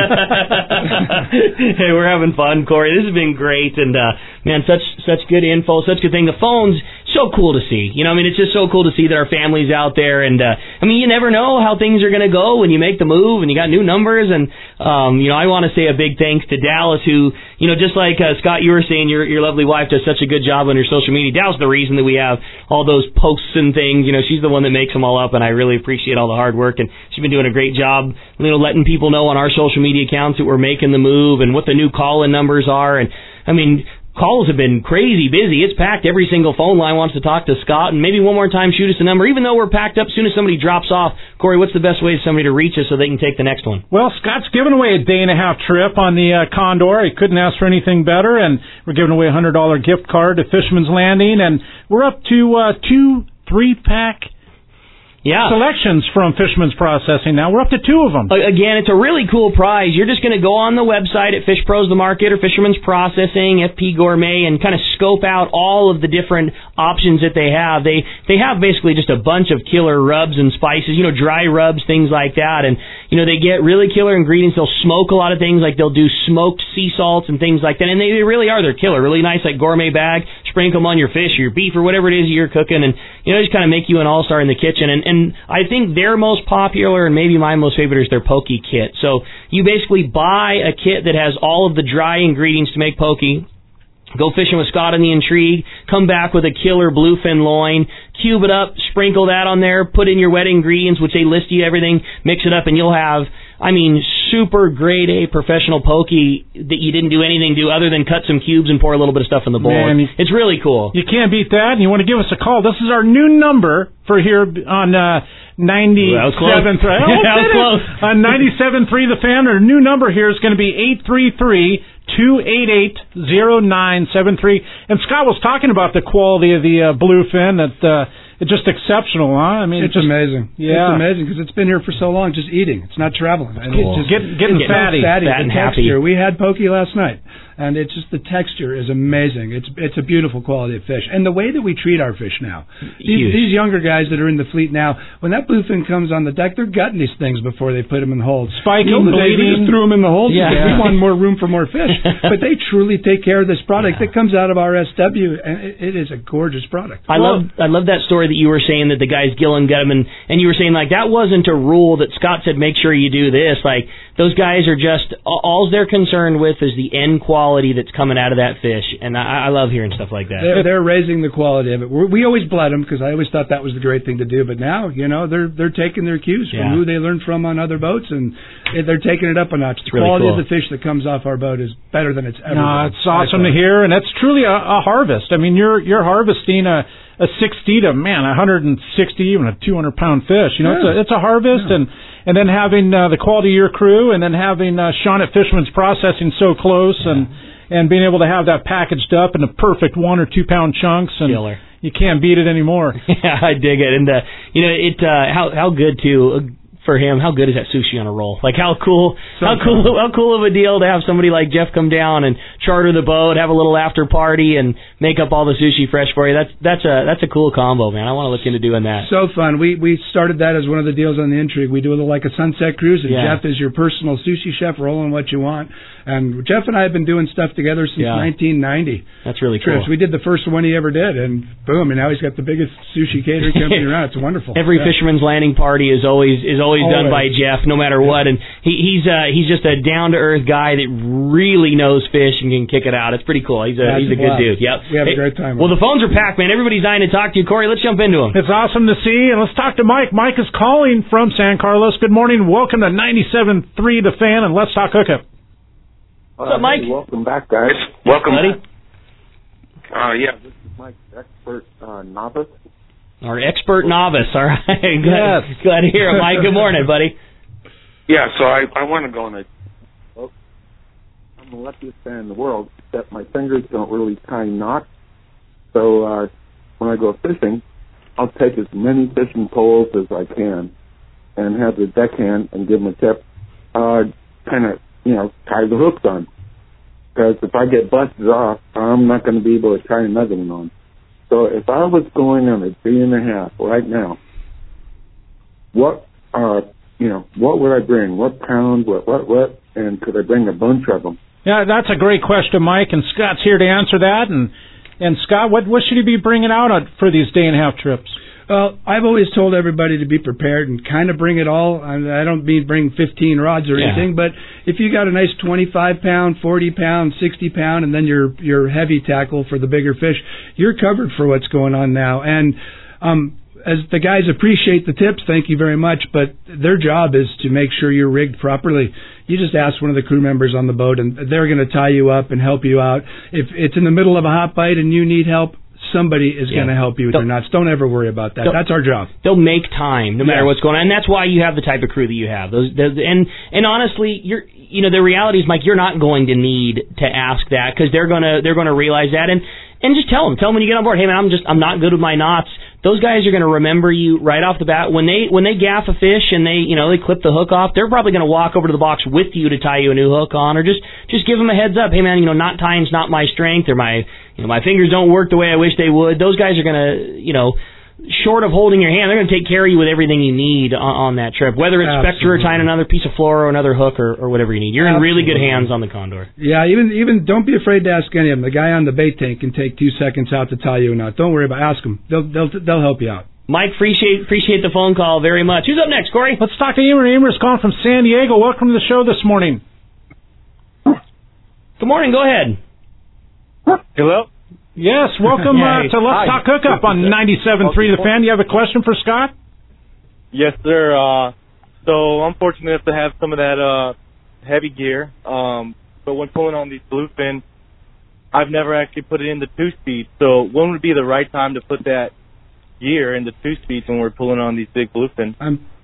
Hey, we're having fun, Corey. This has been great, and uh, man, such such good info, such good thing. The phone's so cool to see. You know, I mean, it's just so cool to see that our family's out there, and uh, I mean, you never know how things are going to go when you make the move, and you got new numbers, and um, you know, I want to say a big thanks to Dallas, who, you know, just like uh, Scott, you were saying, your your lovely wife does such a good job on your social media. Dallas is the reason that we have all those posts and things. You know, she's the one that makes them all up, and I really appreciate all the hard work, and she's been doing a great job, you know, letting people know on our social media accounts that we're making the move and what the new call-in numbers are, and I mean, calls have been crazy busy. It's packed. Every single phone line wants to talk to Scott, and maybe one more time shoot us a number. Even though we're packed up, as soon as somebody drops off, Corey, what's the best way for somebody to reach us so they can take the next one? Well, Scott's giving away a day and a half trip on the uh, Condor. He couldn't ask for anything better, and we're giving away a one hundred dollars gift card to Fisherman's Landing, and we're up to uh, two three-pack Yeah. selections from Fisherman's Processing now. We're up to two of them. Again, it's a really cool prize. You're just going to go on the website at Fish Pros The Market or Fisherman's Processing, F P Gourmet, and kind of scope out all of the different options that they have. They they have basically just a bunch of killer rubs and spices, you know, dry rubs, things like that. And, you know, they get really killer ingredients. They'll smoke a lot of things, like they'll do smoked sea salts and things like that. And they, they really are. They're killer. Really nice, like gourmet bag. Sprinkle them on your fish or your beef or whatever it is you're cooking. And, you know, just kind of make you an all-star in the kitchen. And, and And I think their most popular, and maybe my most favorite, is their poke kit. So you basically buy a kit that has all of the dry ingredients to make poke. Go fishing with Scott and the Intrigue. Come back with a killer bluefin loin. Cube it up. Sprinkle that on there. Put in your wet ingredients, which they list you everything. Mix it up, and you'll have, I mean, super grade A professional poke that you didn't do anything to other than cut some cubes and pour a little bit of stuff in the bowl. Man, it's really cool. You can't beat that, and you want to give us a call. This is our new number for here on uh, ninety-seven. That was close. That was close. On ninety-seven point three The Fan, our new number here is going to be eight three three, two eight eight, zero nine seven three. And Scott was talking about the quality of the uh, bluefin that uh, it's just exceptional, huh? I mean, it's just, amazing. Yeah, it's amazing because it's been here for so long, just eating. It's not traveling. And cool. It's just getting getting, getting fatty, fatty, fat the and texture. happy. We had poke last night, and it's just the texture is amazing. It's it's a beautiful quality of fish, and the way that we treat our fish now. These, these younger guys that are in the fleet now, when that bluefin comes on the deck, they're gutting these things before they put them in the hold. Spiking, you know, bleeding. We just threw them in the hold. Yeah. We want more room for more fish, but they truly take care of this product yeah. that comes out of our S W, and it, it is a gorgeous product. I well, love I love that story that you were saying that the guys Gillen got them, and, and you were saying like that wasn't a rule that Scott said make sure you do this. Like those guys are just all they're concerned with is the end quality that's coming out of that fish, and I, I love hearing stuff like that. They're, they're raising the quality of it. We're, we always bled them because I always thought that was the great thing to do, but now you know they're they're taking their cues from yeah. who they learned from on other boats, and they're taking it up a notch. The really quality cool. of the fish that comes off our boat is better than it's ever no, been. it's awesome to hear, and it's truly a, a harvest. I mean, you're you're harvesting a a sixty to man, a hundred and sixty, even a two hundred pound fish. You know, yeah. it's a it's a harvest, yeah. and and then having uh, the quality of your crew, and then having uh, Sean at Fisherman's Processing so close, yeah. and and being able to have that packaged up in the perfect one or two pound chunks, and Killer. You can't beat it anymore. Yeah, I dig it, and uh, you know it. Uh, how how good too. Uh, For him, how good is that sushi on a roll? Like how cool, so how cool, fun. how cool of a deal to have somebody like Jeff come down and charter the boat, have a little after party, and make up all the sushi fresh for you. That's that's a that's a cool combo, man. I want to look into doing that. So fun. We we started that as one of the deals on the Intrigue. We do a little like a sunset cruise, and yeah. Jeff is your personal sushi chef, rolling what you want. And Jeff and I have been doing stuff together since yeah. nineteen ninety. That's really trips. cool. We did the first one he ever did, and boom, and now he's got the biggest sushi catering company around. It's wonderful. Every yeah. Fisherman's Landing party is always is always, always. done by Jeff, no matter what. And he, he's uh, he's just a down to earth guy that really knows fish and can kick it out. It's pretty cool. He's a That's he's a, a good dude. Yep. We have hey, a great time. Well, the phones are packed, man. Everybody's dying to talk to you, Corey. Let's jump into them. It's awesome to see, and let's talk to Mike. Mike is calling from San Carlos. Good morning. Welcome to ninety-seven point three The Fan, and let's talk hookup. What's up, Mike? Hey, welcome back, guys. Welcome, buddy. Uh, yeah, this is Mike, expert uh, novice. Our expert novice. All right. Glad, yes. glad to hear it, Mike. Good morning, buddy. Yeah, so I I want to go on a. Well, I'm the luckiest man in the world, except my fingers don't really tie knots. So uh, when I go fishing, I'll take as many fishing poles as I can, and have the deckhand and give him a tip. Uh, kind of. You know, tie the hooks on. Because if I get busted off, I'm not going to be able to tie another one on. So if I was going on a day and a half right now, what, uh, you know, what would I bring? What pound? What, what, what? And could I bring a bunch of them? Yeah, that's a great question, Mike, and Scott's here to answer that. And and Scott, what what should he be bringing out on, for these day and a half trips? Well, I've always told everybody to be prepared and kind of bring it all. I don't mean bring fifteen rods or yeah. anything, but if you got a nice twenty-five pound, forty pound, sixty pound, and then your your heavy tackle for the bigger fish, you're covered for what's going on now. And um, as the guys appreciate the tips, thank you very much, but their job is to make sure you're rigged properly. You just ask one of the crew members on the boat, and they're going to tie you up and help you out. If it's in the middle of a hot bite and you need help, somebody is yeah. going to help you with they'll, your knots. Don't ever worry about that. That's our job. They'll make time no matter yes. what's going on, and that's why you have the type of crew that you have. Those, those and and honestly, you're you know the reality is, Mike, you're not going to need to ask that because they're gonna they're gonna realize that and and just tell them tell them when you get on board, hey man, I'm just I'm not good with my knots. Those guys are going to remember you right off the bat. When they when they gaff a fish and they you know they clip the hook off, they're probably going to walk over to the box with you to tie you a new hook on, or just just give them a heads up. Hey man, you know knot tying's not my strength, or my you know my fingers don't work the way I wish they would. Those guys are going to you know. Short of holding your hand, they're going to take care of you with everything you need on, on that trip. Whether it's Absolutely. Spectre or tying another piece of fluoro or another hook or, or whatever you need. You're Absolutely. in really good hands on the Condor. Yeah, even even don't be afraid to ask any of them. The guy on the bait tank can take two seconds out to tie you a knot. Don't worry about it. Ask them. They'll, they'll, they'll help you out. Mike, appreciate appreciate the phone call very much. Who's up next, Corey? Let's talk to Emer. Emer's calling from San Diego. Welcome to the show this morning. Good morning. Go ahead. Hello? Yes, welcome uh, to Let's Hi. Talk Hookup on ninety-seven point three The Fan. You have a question for Scott? Yes, sir. Uh, so I'm fortunate enough to have some of that uh, heavy gear, um, but when pulling on these bluefin, I've never actually put it in the two-speed. So when would be the right time to put that gear in the two-speeds when we're pulling on these big bluefin? I'm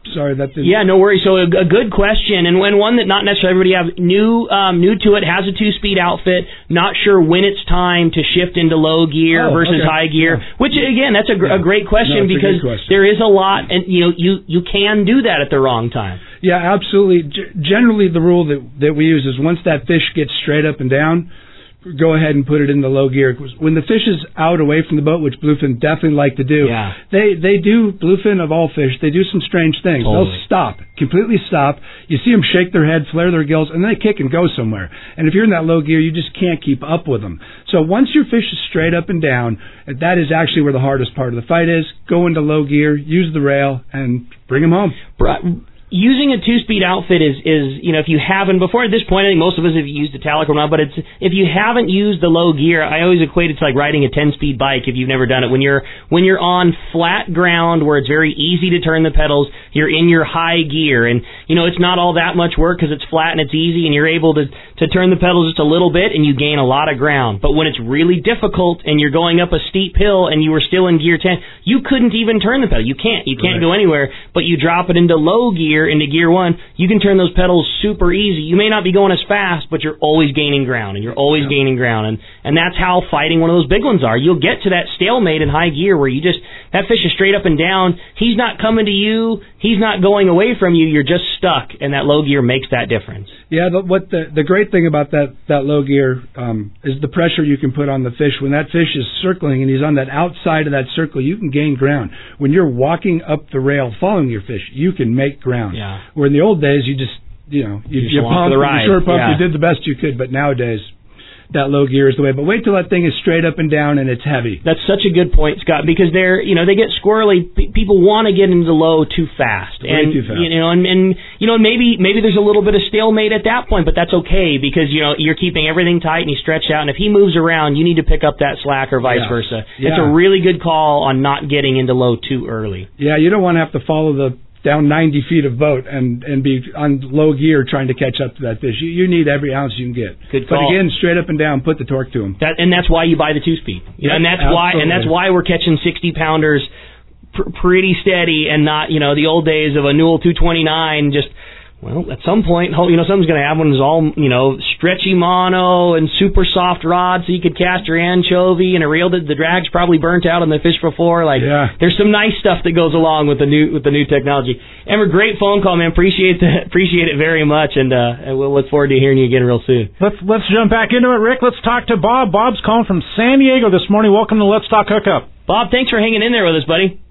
Sorry, that didn't... Yeah, no worries. So a, a good question, and when one that not necessarily everybody have new um, new to it, has a two-speed outfit, not sure when it's time to shift into low gear oh, versus okay. high gear. Yeah. Which again, that's a, gr- yeah. a great question no, because question. there is a lot, and you know, you you can do that at the wrong time. Yeah, absolutely. G- generally, the rule that that we use is once that fish gets straight up and down, go ahead and put it in the low gear. When the fish is out away from the boat, which bluefin definitely like to do, yeah. they they do, bluefin of all fish, they do some strange things. Totally. They'll stop, completely stop. You see them shake their head, flare their gills, and then they kick and go somewhere. And if you're in that low gear, you just can't keep up with them. So once your fish is straight up and down, that is actually where the hardest part of the fight is. Go into low gear, use the rail, and bring them home. Using a two-speed outfit is, is, you know, if you haven't, before at this point, I think most of us have used Italic or not, but it's, if you haven't used the low gear, I always equate it to like riding a ten-speed bike if you've never done it. When you're, when you're on flat ground where it's very easy to turn the pedals, you're in your high gear, and, you know, it's not all that much work because it's flat and it's easy, and you're able to, to turn the pedals just a little bit, and you gain a lot of ground. But when it's really difficult, and you're going up a steep hill, and you were still in gear ten, you couldn't even turn the pedal. You can't. You can't right. go anywhere, but you drop it into low gear, into gear one, you can turn those pedals super easy. You may not be going as fast, but you're always gaining ground, and you're always yeah. gaining ground, and, and that's how fighting one of those big ones are. You'll get to that stalemate in high gear where you just, that fish is straight up and down, he's not coming to you, he's not going away from you, you're just stuck, and that low gear makes that difference. Yeah, the, what the, the great thing about that, that low gear um, is the pressure you can put on the fish. When that fish is circling and he's on that outside of that circle, you can gain ground. When you're walking up the rail following your fish, you can make ground. Yeah. Where in the old days, you just, you know, you, you, you pumped, you sure pumped, yeah. you did the best you could, but nowadays, that low gear is the way. But wait till that thing is straight up and down and it's heavy. That's such a good point, Scott, because they're, you know, they get squirrely. P- people want to get into low too fast. Way and, too fast. You know, and, and, you know, maybe, maybe there's a little bit of stalemate at that point, but that's okay because, you know, you're keeping everything tight and he's stretched out. And if he moves around, you need to pick up that slack or vice yeah. versa. Yeah. It's a really good call on not getting into low too early. Yeah, you don't want to have to follow the down ninety feet of boat and, and be on low gear trying to catch up to that fish. You, you need every ounce you can get. Good call. But again, straight up and down, put the torque to them. That, and that's why you buy the two-speed. You know, and that's absolutely. why, and that's why we're catching sixty-pounders pr- pretty steady and not, you know, the old days of a Newell two twenty-nine just, well, at some point, you know, something's going to happen. It's all, you know, stretchy mono and super soft rod so you could cast your anchovy and a reel that the drag's probably burnt out on the fish before. Like, yeah. there's some nice stuff that goes along with the new with the new technology. Emmer, great phone call, man. Appreciate the, appreciate it very much, and uh, and we'll look forward to hearing you again real soon. Let's let's jump back into it, Rick. Let's talk to Bob. Bob's calling from San Diego this morning. Welcome to Let's Talk Hookup. Bob, thanks for hanging in there with us, buddy.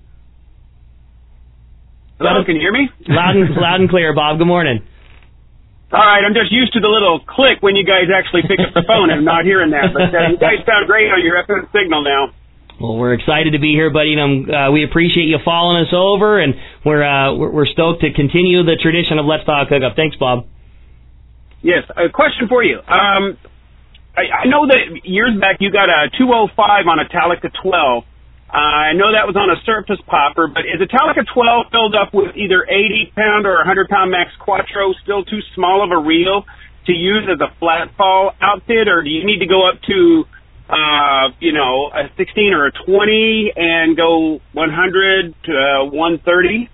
Hello, can you hear me? Loud and loud and clear, Bob. Good morning. All right, I'm just used to the little click when you guys actually pick up the phone. I'm not hearing that, but uh, you guys sound great on your F M signal now. Well, we're excited to be here, buddy, and uh, we appreciate you following us over, and we're, uh, we're we're stoked to continue the tradition of Let's Talk Hookup. Thanks, Bob. Yes, a question for you. Um, I, I know that years back you got a two oh five on a Talica twelve. Uh, I know that was on a surface popper, but is a Talica twelve filled up with either eighty pound or one hundred pound Max Quattro still too small of a reel to use as a flat fall outfit, or do you need to go up to, uh, you know, a sixteen or a twenty and go one hundred to uh, one thirty?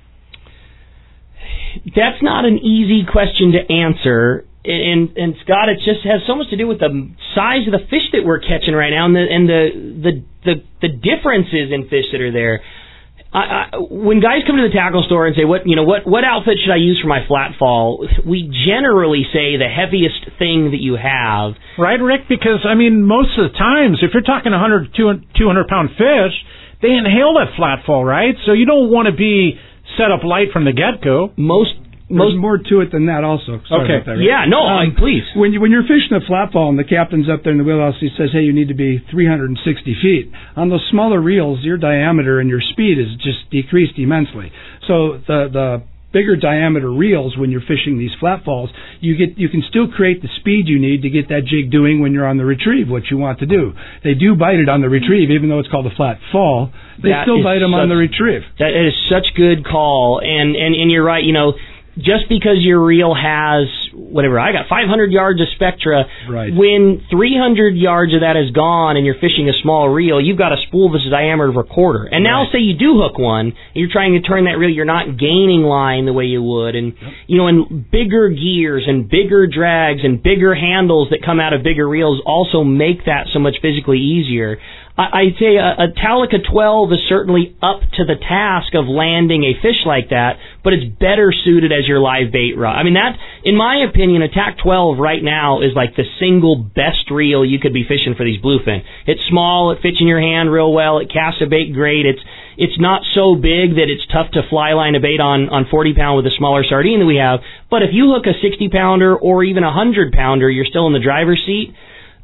That's not an easy question to answer. And, and Scott, it just has so much to do with the size of the fish that we're catching right now, and the and the the the, the differences in fish that are there. I, I, when guys come to the tackle store and say, "What you know, what what outfit should I use for my flat fall?" we generally say the heaviest thing that you have. Right, Rick? Because I mean, most of the times, if you're talking one hundred, two hundred pound fish, they inhale that flat fall, right? So you don't want to be set up light from the get go. Most. There's more to it than that also. Sorry okay. About that, right? Yeah, no, um, please. When, you, when you're fishing a flat fall and the captain's up there in the wheelhouse, he says, hey, you need to be three hundred sixty feet. On those smaller reels, your diameter and your speed is just decreased immensely. So the the bigger diameter reels, when you're fishing these flat falls, you get you can still create the speed you need to get that jig doing when you're on the retrieve, what you want to do. They do bite it on the retrieve, even though it's called a flat fall. They that still bite them such, on the retrieve. That is such good call. And, and, and you're right, you know, just because your reel has, whatever, I got five hundred yards of Spectra, right. when three hundred yards of that is gone and you're fishing a small reel, you've got a spool that's a diameter of a quarter. And now right. say you do hook one, and you're trying to turn that reel, you're not gaining line the way you would. And, yep. you know, and bigger gears and bigger drags and bigger handles that come out of bigger reels also make that so much physically easier. I'd say a, a Talica twelve is certainly up to the task of landing a fish like that, but it's better suited as your live bait rod. I mean, that, in my opinion, a Tac twelve right now is like the single best reel you could be fishing for these bluefin. It's small, it fits in your hand real well, it casts a bait great, it's it's not so big that it's tough to fly line a bait on, on forty pound with a smaller sardine that we have, but if you hook a sixty pounder or even a one hundred pounder, you're still in the driver's seat.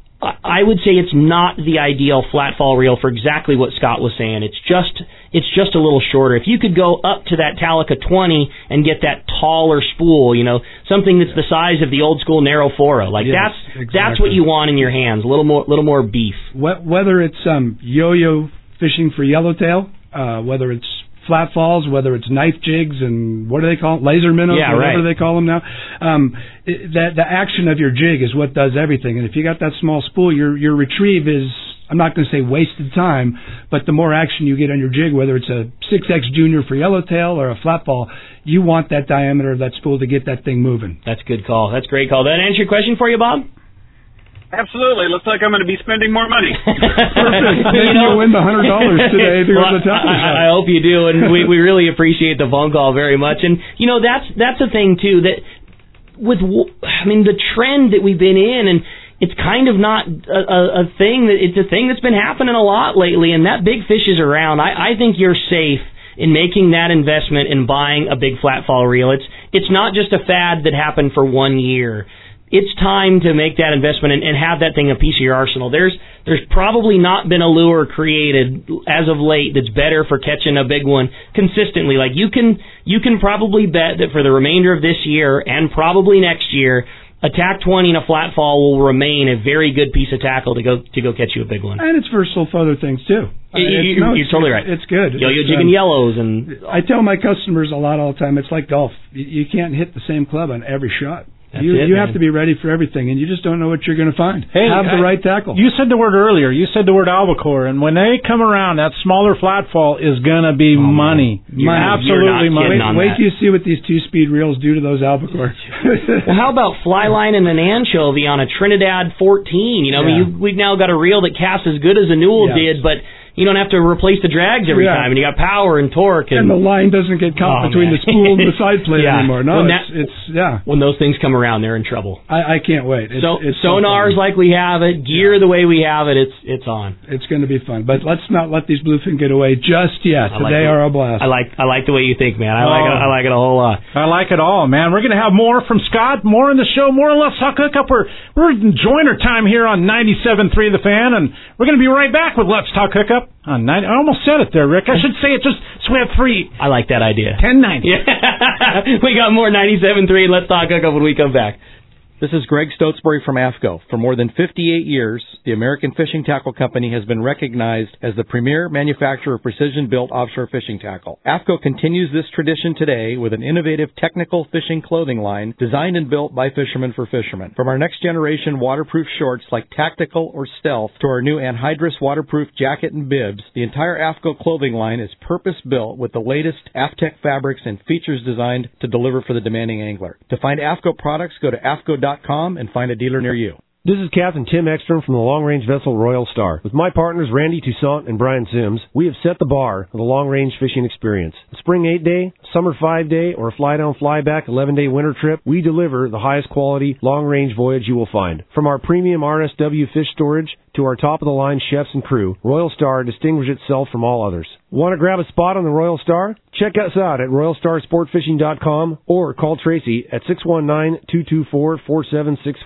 I would say it's not the ideal flat fall reel for exactly what Scott was saying. It's just it's just a little shorter. If you could go up to that Talica twenty and get that taller spool, you know, something that's the size of the old school Narrow Fora, like yes, that's exactly. that's what you want in your hands. A little more little more beef. Whether it's um, yo-yo fishing for yellowtail, uh, whether it's flat falls, whether it's knife jigs and what do they call it, laser minnows, yeah, whatever right. they call them now. Um, it, that the action of your jig is what does everything. And if you got that small spool, your your retrieve is, I'm not going to say wasted time, but the more action you get on your jig, whether it's a six X Junior for yellowtail or a flat fall, you want that diameter of that spool to get that thing moving. That's a good call. That's a great call. Did that answer your question for you, Bob? Absolutely. Looks like I'm going to be spending more money. Perfect. Maybe you know, you'll win the one hundred dollars today to go well, to the Tackle Shop. I, I hope you do, and we, we really appreciate the phone call very much. And, you know, that's that's a thing, too, that with, I mean, the trend that we've been in, and it's kind of not a, a, a thing, that it's a thing that's been happening a lot lately, and that big fish is around. I, I think you're safe in making that investment in buying a big flat fall reel. It's, it's not just a fad that happened for one year. It's time to make that investment and, and have that thing a piece of your arsenal. There's there's probably not been a lure created as of late that's better for catching a big one consistently. Like you can you can probably bet that for the remainder of this year and probably next year, a Tac twenty and a flat fall will remain a very good piece of tackle to go to go catch you a big one. And it's versatile for other things too. You, you, no, you're totally right. It's good. Yo-yo it's, jigging um, yellows, and I tell my customers a lot all the time. It's like golf. You, you can't hit the same club on every shot. That's you it, you man. have to be ready for everything, and you just don't know what you're going to find. Hey, have the I, right tackle. You said the word earlier. You said the word albacore, and when they come around, that smaller flat fall is going to be oh, money. You're Absolutely not money. Wait, wait till you see what these two-speed reels do to those albacores. Well, how about fly line and an anchovy on a Trinidad fourteen? You know, Yeah. I mean, you, we've now got a reel that casts as good as a Newell Yes. did, but you don't have to replace the drags every Yeah. time, and you got power and torque. And, and the line doesn't get caught Oh, between man. the spool and the side plate Yeah. anymore. No, When it's, that- it's, yeah. when those things come around, they're in trouble. I, I can't wait. It's, so it's so sonars fun. like we have it, gear the way we have it, it's it's on. It's going to be fun. But let's not let these bluefin get away just yet. I like They it. are a blast. I like I like the way you think, man. I like Oh. it. I like it a whole lot. I like it all, man. We're going to have more from Scott, more in the show, more on Let's Talk Hookup. We're, we're enjoying our time here on ninety-seven point three The Fan, and we're going to be right back with Let's Talk Hookup on ninety. I almost said it there, Rick. I should say it just so we have three. I like that idea. ten ninety. Yeah. We got more ninety-seven point three. Let's Talk Hookup when we come back. This is Greg Stotesbury from A F C O. For more than fifty-eight years, the American Fishing Tackle Company has been recognized as the premier manufacturer of precision-built offshore fishing tackle. A F C O continues this tradition today with an innovative technical fishing clothing line designed and built by fishermen for fishermen. From our next-generation waterproof shorts like Tactical or Stealth to our new anhydrous waterproof jacket and bibs, the entire A F C O clothing line is purpose-built with the latest AFTEC fabrics and features designed to deliver for the demanding angler. To find A F C O products, go to A F C O dot com and find a dealer near you. This is Captain Tim Ekstrom from the long-range vessel Royal Star. With my partners Randy Toussaint and Brian Sims, we have set the bar for the long-range fishing experience. A spring eight-day, summer five-day, or a fly-down, fly-back eleven-day winter trip, we deliver the highest quality long-range voyage you will find. From our premium R S W fish storage to our top-of-the-line chefs and crew, Royal Star distinguishes itself from all others. Want to grab a spot on the Royal Star? Check us out at royal star sport fishing dot com or call Tracy at six one nine, two two four, four seven six four.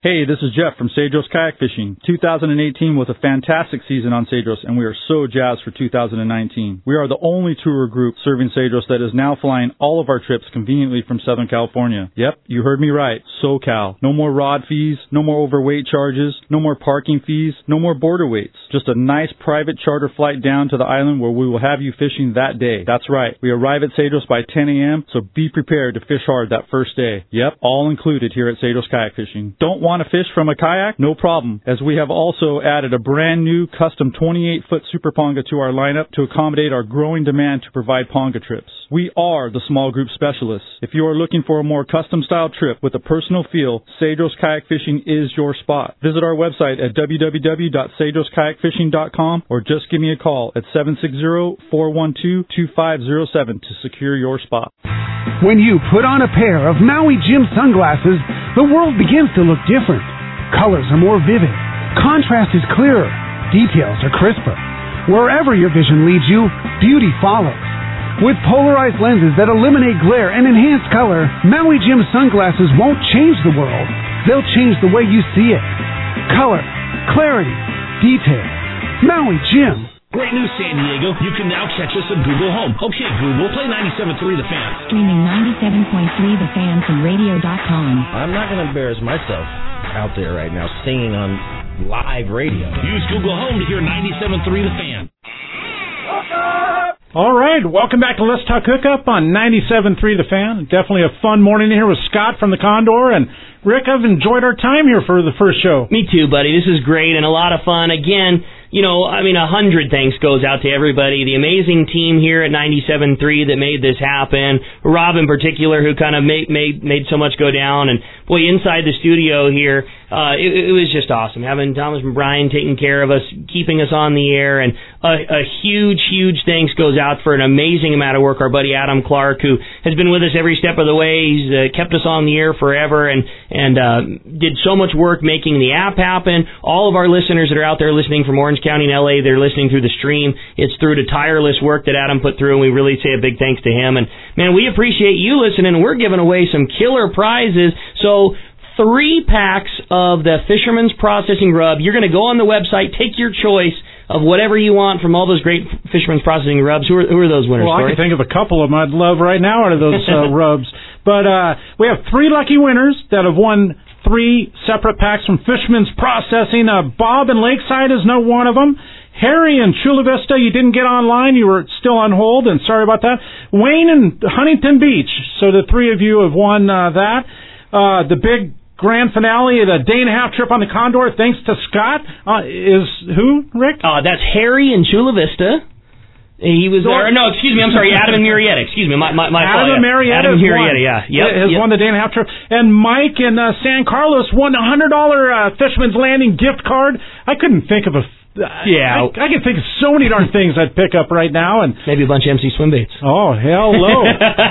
Hey, this is Jeff from Cedros Kayak Fishing. two thousand eighteen was a fantastic season on Cedros, and we are so jazzed for two thousand nineteen. We are the only tour group serving Cedros that is now flying all of our trips conveniently from Southern California. Yep, you heard me right, SoCal. No more rod fees, no more overweight charges, no more parking fees, no more border waits. Just a nice private charter flight down to the island where we will have you fishing that day. That's right, we arrive at Cedros by ten a.m., so be prepared to fish hard that first day. Yep, all included here at Cedros Kayak Fishing. Don't want to fish from a kayak? No problem, as we have also added a brand new custom twenty-eight foot Super Ponga to our lineup to accommodate our growing demand to provide Ponga trips. We are the small group specialists. If you are looking for a more custom style trip with a personal feel, Cedros Kayak Fishing is your spot. Visit our website at w w w dot cedros kayak fishing dot com or just give me a call at seven six zero, four one two, two five zero seven to secure your spot. When you put on a pair of Maui Jim sunglasses, the world begins to look different. Colors are more vivid. Contrast is clearer. Details are crisper. Wherever your vision leads you, beauty follows. With polarized lenses that eliminate glare and enhance color, Maui Jim sunglasses won't change the world. They'll change the way you see it. Color, clarity, detail. Maui Jim. Great news, San Diego. You can now catch us at Google Home. Okay, Google, play ninety-seven point three The Fan. Streaming ninety-seven point three The Fan from radio dot com. I'm not going to embarrass myself out there right now singing on live radio. Use Google Home to hear ninety-seven point three The Fan. All right, welcome back to Let's Talk Hookup on ninety-seven point three The Fan. Definitely a fun morning here with Scott from the Condor. And Rick, I've enjoyed our time here for the first show. Me too, buddy. This is great and a lot of fun. Again, you know, I mean, a hundred thanks goes out to everybody. The amazing team here at ninety-seven point three that made this happen. Rob in particular, who kind of made made made so much go down. And boy, inside the studio here, uh, it, it was just awesome having Thomas and Brian taking care of us, keeping us on the air, and a, a huge, huge thanks goes out for an amazing amount of work. Our buddy Adam Clark, who has been with us every step of the way. He's uh, kept us on the air forever, and and uh, did so much work making the app happen. All of our listeners that are out there listening from Orange County and L A, they're listening through the stream. It's through the tireless work that Adam put through, and we really say a big thanks to him. And, man, we appreciate you listening. We're giving away some killer prizes. So three packs of the Fisherman's Processing Rub. You're going to go on the website, take your choice of whatever you want from all those great Fisherman's Processing Rubs. Who are, who are those winners? Well, I Corey? can think of a couple of them I'd love right now out of those uh, rubs. But uh, we have three lucky winners that have won three separate packs from Fisherman's Processing. Uh, Bob in Lakeside is no one of them. Harry in Chula Vista, you didn't get online. You were still on hold, and sorry about that. Wayne in Huntington Beach. So the three of you have won uh, that. Uh, the big grand finale of the day and a half trip on the Condor, thanks to Scott, uh, is who, Rick? Uh, that's Harry in Chula Vista. He was there. No, excuse me. I'm sorry. Adam and Marietta. Excuse me. My my my Adam fault, yeah. Marietta. Adam has Marietta. won. Yeah. Yep. Has yep. won the day and a half trip. And Mike in uh, San Carlos won a hundred dollar uh, Fisherman's Landing gift card. I couldn't think of a. Yeah. I, I can think of so many darn things I'd pick up right now, and maybe a bunch of M C swim baits. Oh, hello.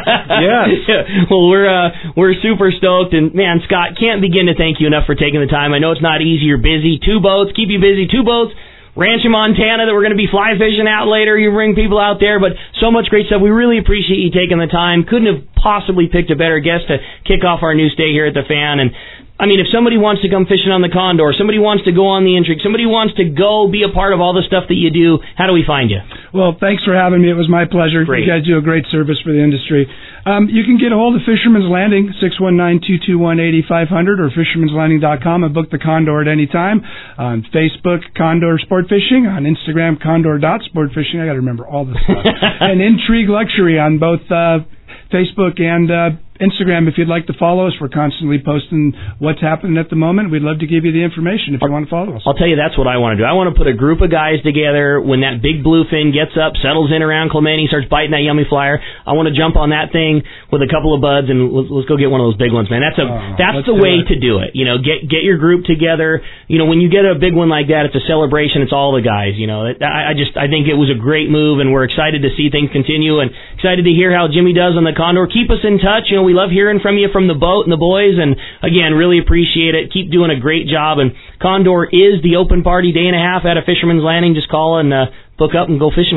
Yes. Yeah. Well, we're uh, we're super stoked, and man, Scott, can't begin to thank you enough for taking the time. I know it's not easy. You're busy. Two boats, keep you busy. Two boats. Ranch in Montana that we're going to be fly fishing out later. You bring people out there, but so much great stuff. We really appreciate you taking the time. Couldn't have possibly picked a better guest to kick off our new stay here at the Fan. And I mean, if somebody wants to come fishing on the Condor, somebody wants to go on the Intrigue, somebody wants to go be a part of all the stuff that you do, how do we find you? Well, thanks for having me. It was my pleasure. Great. You guys do a great service for the industry. Um, you can get a hold of Fisherman's Landing, six one nine, two two one, eight five zero zero or fishermans landing dot com, and book the Condor at any time. On Facebook, Condor Sport Fishing. On Instagram, Condor dot Sport Fishing. I got to remember all this stuff. And Intrigue Luxury on both uh, Facebook and uh, Instagram. If you'd like to follow us, we're constantly posting what's happening at the moment. We'd love to give you the information if you want to follow us. I'll tell you, that's what I want to do. I want to put a group of guys together. When that big bluefin gets up, settles in around Clemente, starts biting that yummy flyer, I want to jump on that thing with a couple of buds and let's, let's go get one of those big ones, man. That's a oh, that's the way to do it. You know, get get your group together. You know, when you get a big one like that, it's a celebration. It's all the guys. You know, I, I just I think it was a great move, and we're excited to see things continue and excited to hear how Jimmy does on the Condor. Keep us in touch. You know, we love hearing from you from the boat and the boys, and again, really appreciate it. Keep doing a great job, and Condor is the open party day and a half at a Fisherman's Landing. Just call and uh, book up and go fishing with you.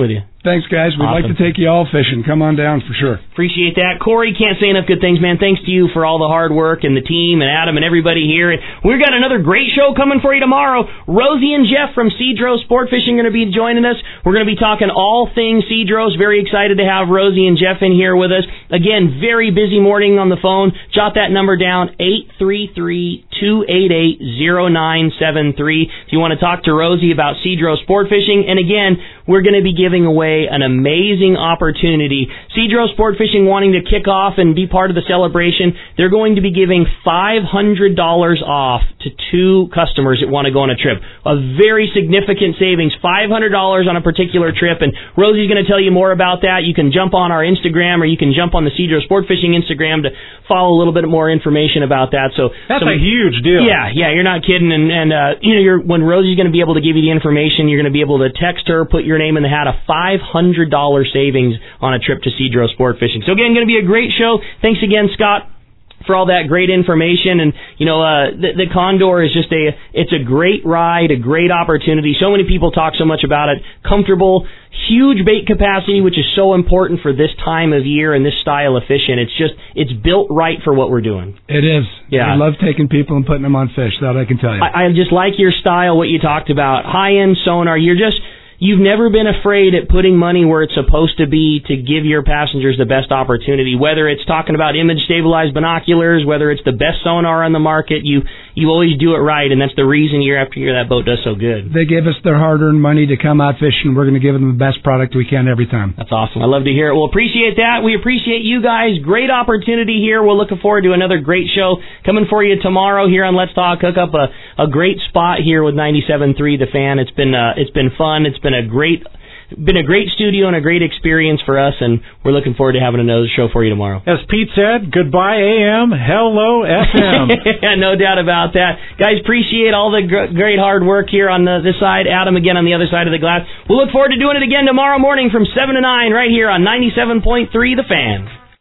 Thanks, guys. We'd Awesome. like to take you all fishing. Come on down for sure. Appreciate that. Corey, can't say enough good things, man. Thanks to you for all the hard work and the team and Adam and everybody here. And we've got another great show coming for you tomorrow. Rosie and Jeff from Cedros Sport Fishing are going to be joining us. We're going to be talking all things Cedros. Very excited to have Rosie and Jeff in here with us. Again, very busy morning on the phone. Jot that number down, eight three three, two eight eight, zero nine seven three. If you want to talk to Rosie about Cedros Sport Fishing. And again, we're going to be giving away an amazing opportunity. Cedros Sport Fishing wanting to kick off and be part of the celebration. They're going to be giving five hundred dollars off to two customers that want to go on a trip. A very significant savings, five hundred dollars on a particular trip. And Rosie's going to tell you more about that. You can jump on our Instagram or you can jump on the Cedros Sport Fishing Instagram to follow a little bit more information about that. So That's some, a huge deal. Yeah, yeah, you're not kidding. And, and uh, you know, you're, when Rosie's going to be able to give you the information, you're going to be able to text her, put your name in the hat, a five hundred dollars savings on a trip to Cedros Sport Fishing. So again, going to be a great show. Thanks again, Scott, for all that great information. And you know, uh, the, the Condor is just a it's a great ride, a great opportunity. So many people talk so much about it. Comfortable, huge bait capacity, which is so important for this time of year and this style of fishing. It's just it's built right for what we're doing. It is. Yeah. I love taking people and putting them on fish. That I can tell you. I, I just like your style, what you talked about. High end sonar. You're just You've never been afraid at putting money where it's supposed to be to give your passengers the best opportunity. Whether it's talking about image-stabilized binoculars, whether it's the best sonar on the market, you you always do it right, and that's the reason year after year that boat does so good. They give us their hard-earned money to come out fishing. We're going to give them the best product we can every time. That's awesome. I love to hear it. Well, appreciate that. We appreciate you guys. Great opportunity here. We're looking forward to another great show coming for you tomorrow here on Let's Talk Hookup. A, a great spot here with ninety-seven point three The Fan. It's been uh, it's been fun. It's been a great been a great studio and a great experience for us, and we're looking forward to having another show for you tomorrow. As Pete said, goodbye A M, hello F M. Yeah, no doubt about that. Guys, appreciate all the gr- great hard work here on the, this side. Adam again on the other side of the glass. We'll look forward to doing it again tomorrow morning from seven to nine right here on ninety-seven point three The Fan.